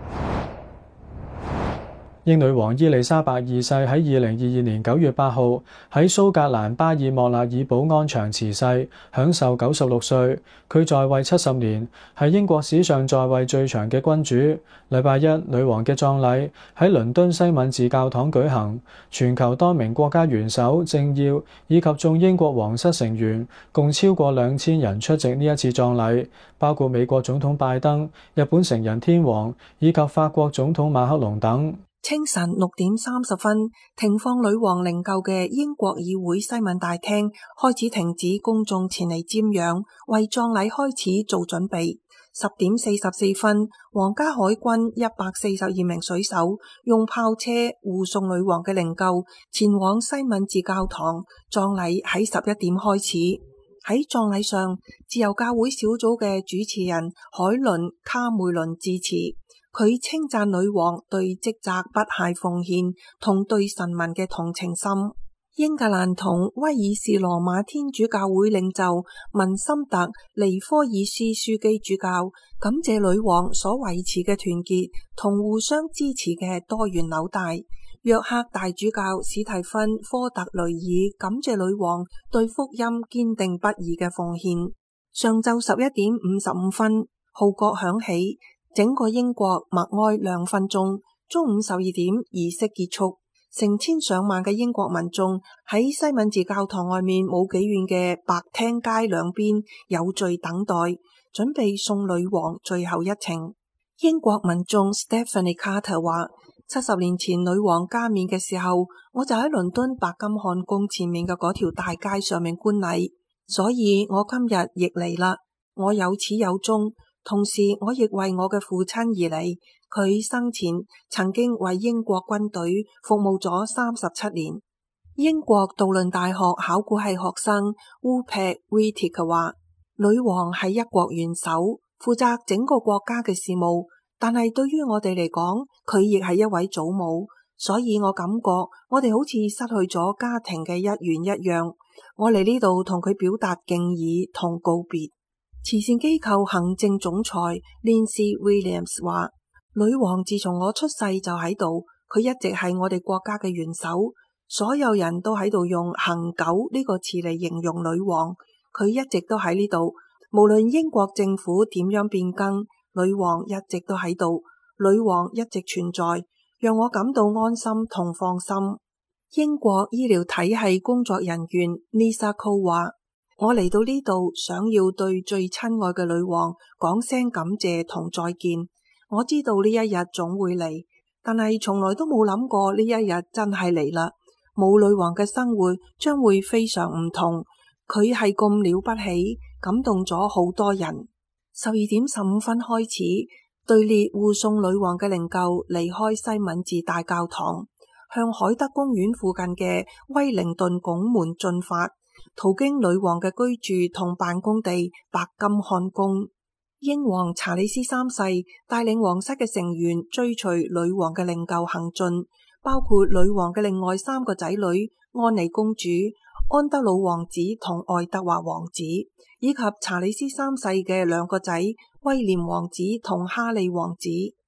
英女王伊麗莎白二世喺二零二二年九月八號喺蘇格蘭巴爾莫勒爾堡安詳辭世，享受九十六歲。佢在位七十年，係英國史上在位最長嘅君主。禮拜一，女王嘅葬禮喺倫敦西敏寺教堂舉行，全球多名國家元首、政要以及眾英國皇室成員共超過兩千人出席呢一次葬禮，包括美國總統拜登、日本成人天皇以及法國總統馬克龍等。 清晨六點三十分，停放女王靈柩嘅英國議會西敏大廳開始停止公眾前嚟瞻仰，為葬禮開始做準備。十點四十四分，皇家海軍一百四十二名水手用炮車護送女王嘅靈柩前往西敏寺教堂，葬禮喺十一點開始。喺葬禮上，自由教會小組嘅主持人海倫卡梅倫致辭。佢稱讚女王對職責不懈奉獻同對臣民嘅同情心。英格蘭同威爾士羅馬天主教會領袖文森特尼科爾斯樞機主教感謝女王所維持嘅團結同互相支持嘅多元紐帶。約克大主教史蒂芬科特雷爾感謝女王對福音堅定不移嘅奉獻。上晝十一點五十五分，號角響起。整個英國默哀兩分鐘，中午十二點儀式結束。成千上萬嘅英國民眾喺西敏寺教堂外面冇幾遠嘅白廳街兩邊有序等待，準備送女王最後一程。英國民眾 Stephanie Carter 話：七十年前女王加冕嘅時候，我就喺倫敦白金漢宮前面嘅嗰條大街上面觀禮，所以我今日亦嚟啦。我有始有終。同時，我亦為我嘅父親而嚟。佢生前曾經為英國軍隊服務咗三十七年。英國杜倫大學考古系學生烏佩維蒂克話：女王係一國元首，負責整個國家嘅事務，但係對於我哋嚟講，佢亦係一位祖母。所以我感覺我哋好似失去咗家庭嘅一員一樣。我嚟呢度同佢表達敬意同告別。慈善機構行政總裁 Lindsay Williams 話：女王自從我出世就喺度，佢一直係我哋國家嘅元首。所有人都喺度用恆久呢個詞嚟形容女王，佢一直都喺呢度。無論英國政府點樣變更，女王一直都喺度，女王一直存在，讓我感到安心同放心。英國醫療體系工作人員 Lisa Cole 話：我嚟到呢度，想要對最親愛嘅女王講聲感謝同再見。我知道呢一日總會嚟，但係從來都冇諗過呢一日真係嚟啦。冇女王嘅生活將會非常唔同。佢係咁了不起，感動咗好多人。十二點十五分開始，隊列護送女王嘅靈柩離開西敏寺大教堂，向海德公園附近嘅威靈頓拱門進發。途經女王嘅居住同辦公地白金漢宮，英皇查理斯三世帶領皇室嘅成員追隨女王嘅靈柩行進，包括女王嘅另外三個仔女安妮公主、安德魯王子同愛德華王子，以及查理斯三世嘅兩個仔威廉王子同哈利王子。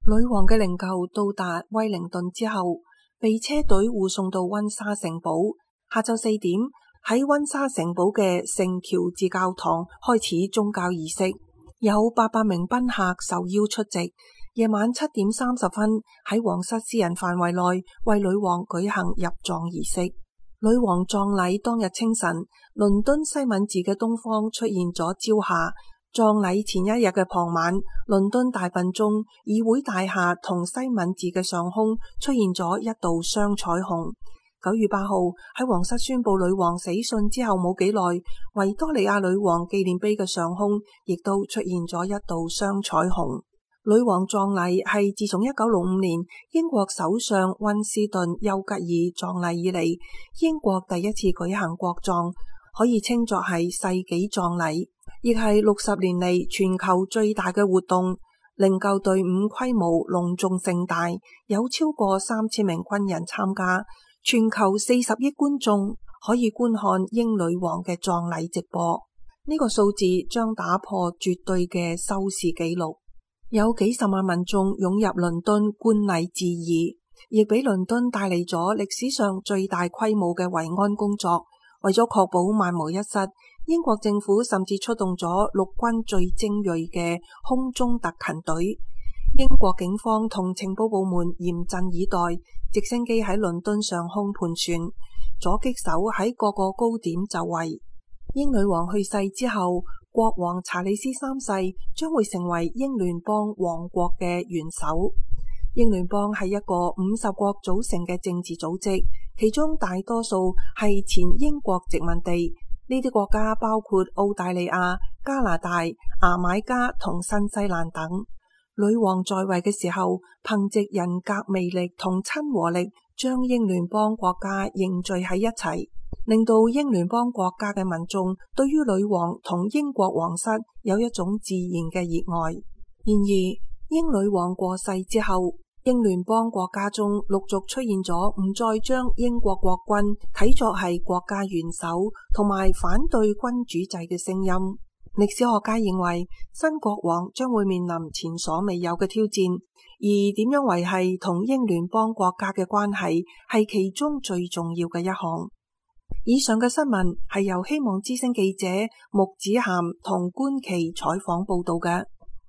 女王嘅靈柩到達威靈頓之後，被車隊護送到溫莎城堡。下晝四點，喺溫莎城堡嘅聖喬治教堂開始宗教儀式，有八百名賓客受邀出席。夜晚七點三十分，喺皇室私人範圍內為女王舉行入葬儀式。女王葬禮當日清晨，倫敦西敏寺嘅東方出現咗朝霞。葬禮前一日嘅傍晚，倫敦大笨鐘、議會大廈同西敏寺嘅上空出現咗一道雙彩虹。九月八號喺皇室宣布女王死訊之後冇幾耐，維多利亞女王紀念碑嘅上空亦都出現咗一道雙彩虹。女王葬禮係自從一九六五年英國首相溫斯頓丘吉爾葬禮以嚟，英國第一次舉行國葬，可以稱作係世紀葬禮，亦係六十年嚟全球最大嘅活動。靈柩隊伍規模隆重盛大，有超過三千名軍人參加，全球四十億觀眾可以觀看英女王嘅葬禮直播。呢、這個數字將打破絕對嘅收視紀錄。有幾十萬民眾湧入倫敦觀禮致意，亦俾倫敦帶嚟咗歷史上最大規模嘅維安工作。為咗確保萬無一失，英國政府甚至出動咗陸軍最精銳嘅空中特勤隊。英國警方同情報部門嚴陣以待，直升機喺倫敦上空盤旋，阻擊手喺各個高點就位。英女王去世之後，國王查理斯三世將會成為英聯邦王國嘅元首。英聯邦係一個五十國組成嘅政治組織，其中大多數係前英國殖民地。呢啲國家包括澳大利亞、加拿大、牙買加同新西蘭等。女王在位嘅時候，憑借人格魅力同親和力，將英聯邦國家凝聚喺一齊，令到英聯邦國家嘅民眾對於女王同英國皇室有一種自然嘅熱愛。然而，英女王過世之後，英聯邦國家中陸續出現咗唔再將英國國君睇作係國家元首，同埋反對君主制嘅聲音。歷史學家認為，新國王將會面臨前所未有嘅挑戰，而點樣維繫同英聯邦國家嘅關係係其中最重要嘅一項。以上嘅新聞係由希望之聲記者穆子涵同官琪採訪報道嘅。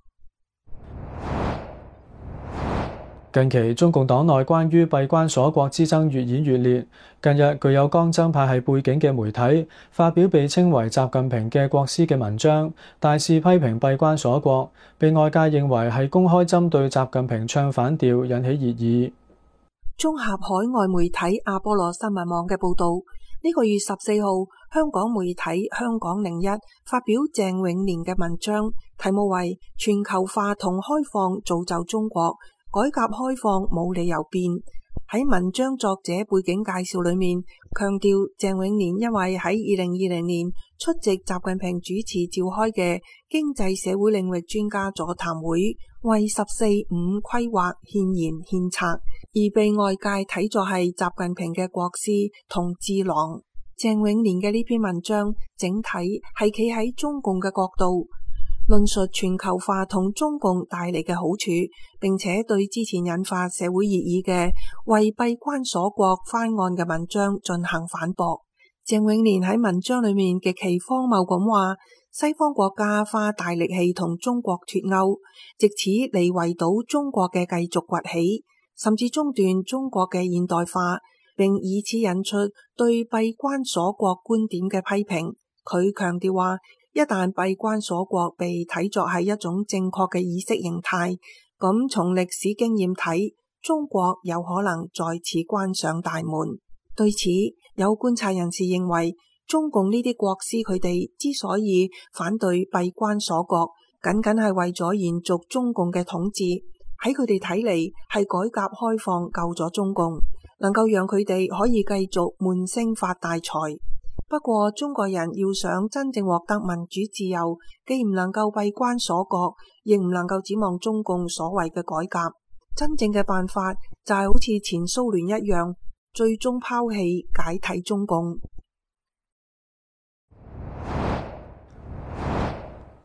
近期中共黨內關於閉關鎖國之爭越演越烈。近日具有江增派系背景嘅媒體發表被稱為習近平嘅國師嘅文章，大肆批評閉關鎖國，被外界認為係公開針對習近平唱反調，引起熱議。 綜合海外媒體阿波羅新聞網嘅報道，呢、這個月十四號，香港媒體香港零一發表鄭永年嘅文章，題目為《全球化同開放造就中國》。改革開放冇理由變。喺文章作者背景介紹裏面，強調鄭永年因為喺二零二零年出席習近平主持召開嘅經濟社會領域專家座談會，為十四五規劃獻言獻策，而被外界睇作係習近平嘅國師同智囊。鄭永年嘅呢篇文章整體係企喺中共嘅角度，論述全球化同中共帶嚟嘅好處，並且對之前引發社會熱議嘅為閉關鎖國翻案嘅文章進行反駁。鄭永年喺文章裏面極其荒謬咁話，西方國家花大力氣同中國脫鈎，藉此嚟圍堵中國嘅繼續崛起，甚至中斷中國嘅現代化，並以此引出對閉關鎖國觀點嘅批評。佢強調話，一旦閉關鎖國被睇作係一種正確嘅意識形態，咁從歷史經驗睇，中國有可能再次關上大門。對此，有觀察人士認為，中共呢啲國師佢哋之所以反對閉關鎖國，僅僅係為咗延續中共嘅統治。喺佢哋睇嚟，係改革開放救咗中共，能夠讓佢哋可以繼續悶聲發大財。不過，中國人要想真正獲得民主自由，既唔能夠閉關鎖國，亦唔能夠指望中共所謂嘅改革。真正嘅辦法就係好似前蘇聯一樣，最終拋棄解體中共。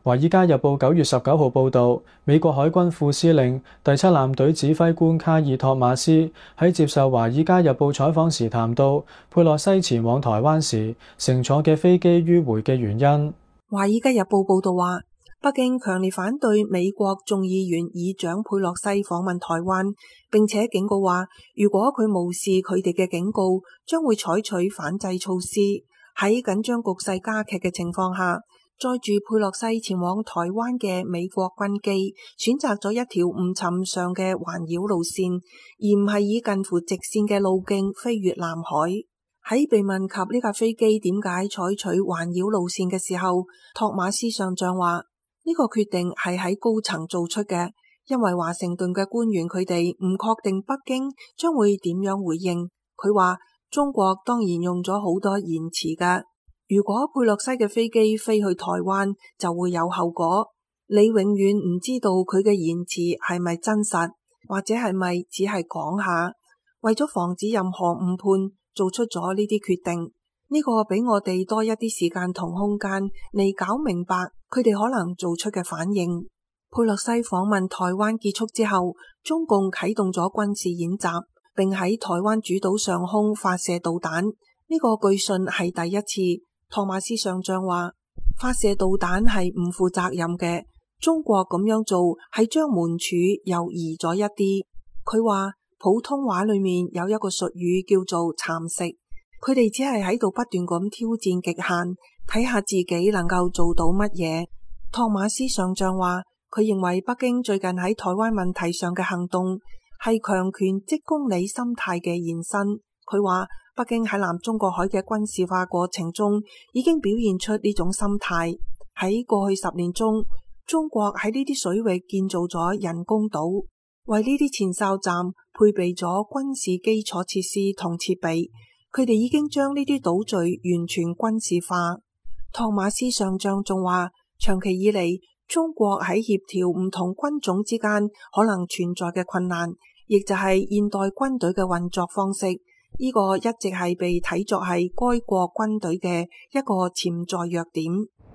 華爾街日報九月十九號報導，美國海軍副司令第七艦隊指揮官卡爾托馬斯喺接受華爾街日報採訪時談到，佩洛西前往台灣時乘坐嘅飛機迂回嘅原因。 華爾街日報報導話，北京強烈反對美國眾議院議長佩洛西訪問台灣，並且警告話，如果佢無視佢哋嘅警告，將會採取反制措施。喺緊張局勢加劇嘅情況下，載住佩洛西前往台灣嘅美國軍機選擇咗一條唔尋常嘅環繞路線，而唔係以近乎直線嘅路徑飛越南海。喺被問及呢架飛機點解採取環繞路線嘅時候，托馬斯上將話呢個決定係喺高層做出嘅，因為華盛頓嘅官員佢哋唔確定北京將會點樣回應。佢話中國當然用咗好多言辭㗎，如果佩洛西嘅飛機飛去台灣就會有後果，你永遠唔知道佢嘅言辭係咪真實，或者係咪只係講下，為咗防止任何誤判做出咗呢啲決定。呢個俾我哋多一啲時間同空間嚟搞明白佢哋可能做出嘅反應。佩洛西訪問台灣結束之後，中共啟動咗軍事演習，並喺台灣主島上空發射導彈。呢個據信係第一次。托馬斯上將話，發射導彈係唔負責任嘅，中國咁樣做係將門柱又移咗一啲。佢話普通話裏面有一個術語叫做蠶食，佢哋只係喺度不斷咁挑戰極限，睇下自己能夠做到乜嘢。托馬斯上將話，佢認為北京最近喺台灣問題上嘅行動係強權即公理心態嘅延伸。佢話北京喺南中國海嘅軍事化過程中已經表現出呢種心態。喺過去十年中，中國喺呢啲水域建造咗人工島，為呢啲前哨站配備咗軍事基礎設施同設備。佢哋已經將呢啲島嶼完全軍事化。托馬斯上將仲話，長期以嚟，中國喺協調唔同軍種之間可能存在嘅困難，亦就係現代軍隊嘅運作方式。呢個一直係被睇作係該國軍隊嘅一個潛在弱點。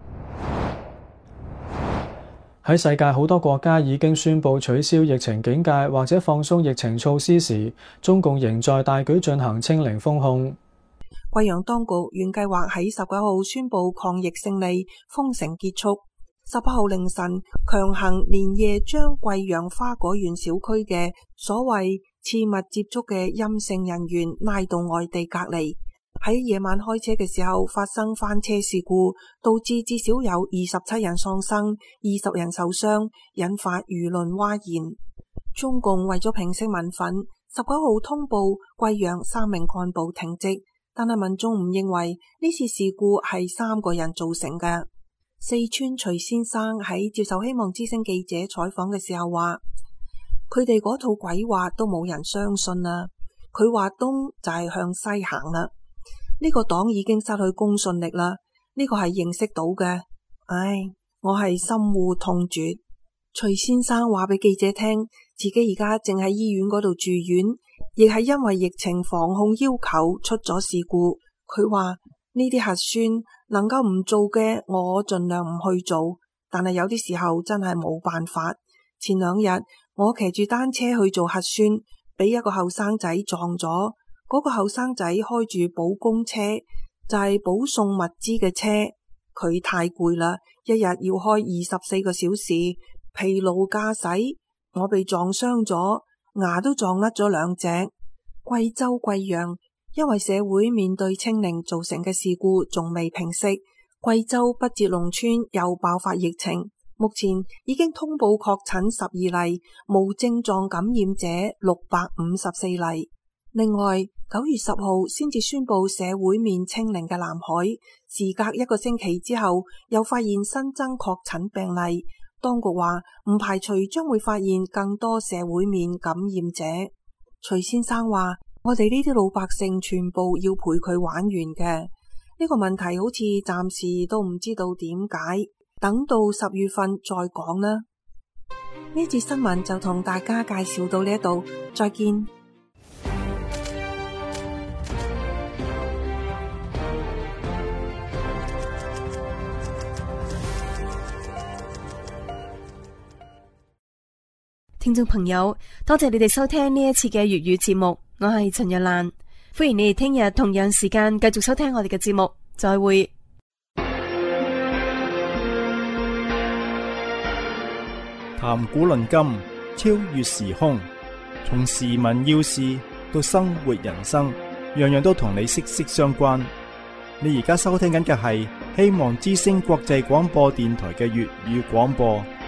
喺世界好多國家已經宣布取消疫情警戒或者放鬆疫情措施時，中共仍在大舉進行清零封控。 貴陽當局原計劃喺十九號宣布抗疫勝利，封城結束。十八號凌晨強行連夜將貴陽花果園小區嘅所謂次密接觸嘅陰性人員拉到外地隔離。喺夜晚開車嘅時候發生翻車事故，導致至少有二十七人喪生，二十人受傷，引發輿論譁然。中共為咗平息民憤，十九號通報貴陽三名幹部停職，但係民眾唔認為呢次事故係三個人造成嘅。四川徐先生喺接受希望之聲記者採訪嘅時候話，佢哋嗰套鬼話都冇人相信啦。佢話東就係向西行啦，呢個黨已經失去公信力啦，呢個係認識到嘅。唉，我係深惡痛絕。徐先生話俾記者聽，自己而家正喺醫院嗰度住院，亦係因為疫情防控要求出咗事故。佢話呢啲核酸能夠唔做嘅，我盡量唔去做，但係有啲時候真係冇辦法。前兩日我騎住單車去做核酸，俾一個後生仔撞咗。嗰個後生仔開住保供車，就係保送物資嘅車。佢太攰啦，一日要開二十四個小時，疲勞駕駛。我被撞傷咗，牙都撞甩咗兩隻。貴州貴陽因為社會面對清零造成嘅事故仲未平息，貴州北捷農村又爆發疫情，目前已經通報確診十二例，無症狀感染者六百五十四例。另外，九月十號先至宣布社會面清零嘅南海，時隔一個星期之後，又發現新增確診病例。當局話唔排除將會發現更多社會面感染者。徐先生話：我哋呢啲老百姓全部要陪佢玩完嘅，呢個問題好似暫時都唔知道點解，等到十月份再講啦。呢節新聞就同大家介紹到呢一度，再見。 聽眾朋友，多謝你哋收聽呢一次嘅粵語節目，我係陳若蘭，歡迎你哋聽日同樣時間繼續收聽我哋嘅節目，再會。 談古論今，超越時空，從時聞要事到生活人生，樣樣都同你息息相關。你而家收聽緊嘅係希望之聲國際廣播電台嘅粵語廣播。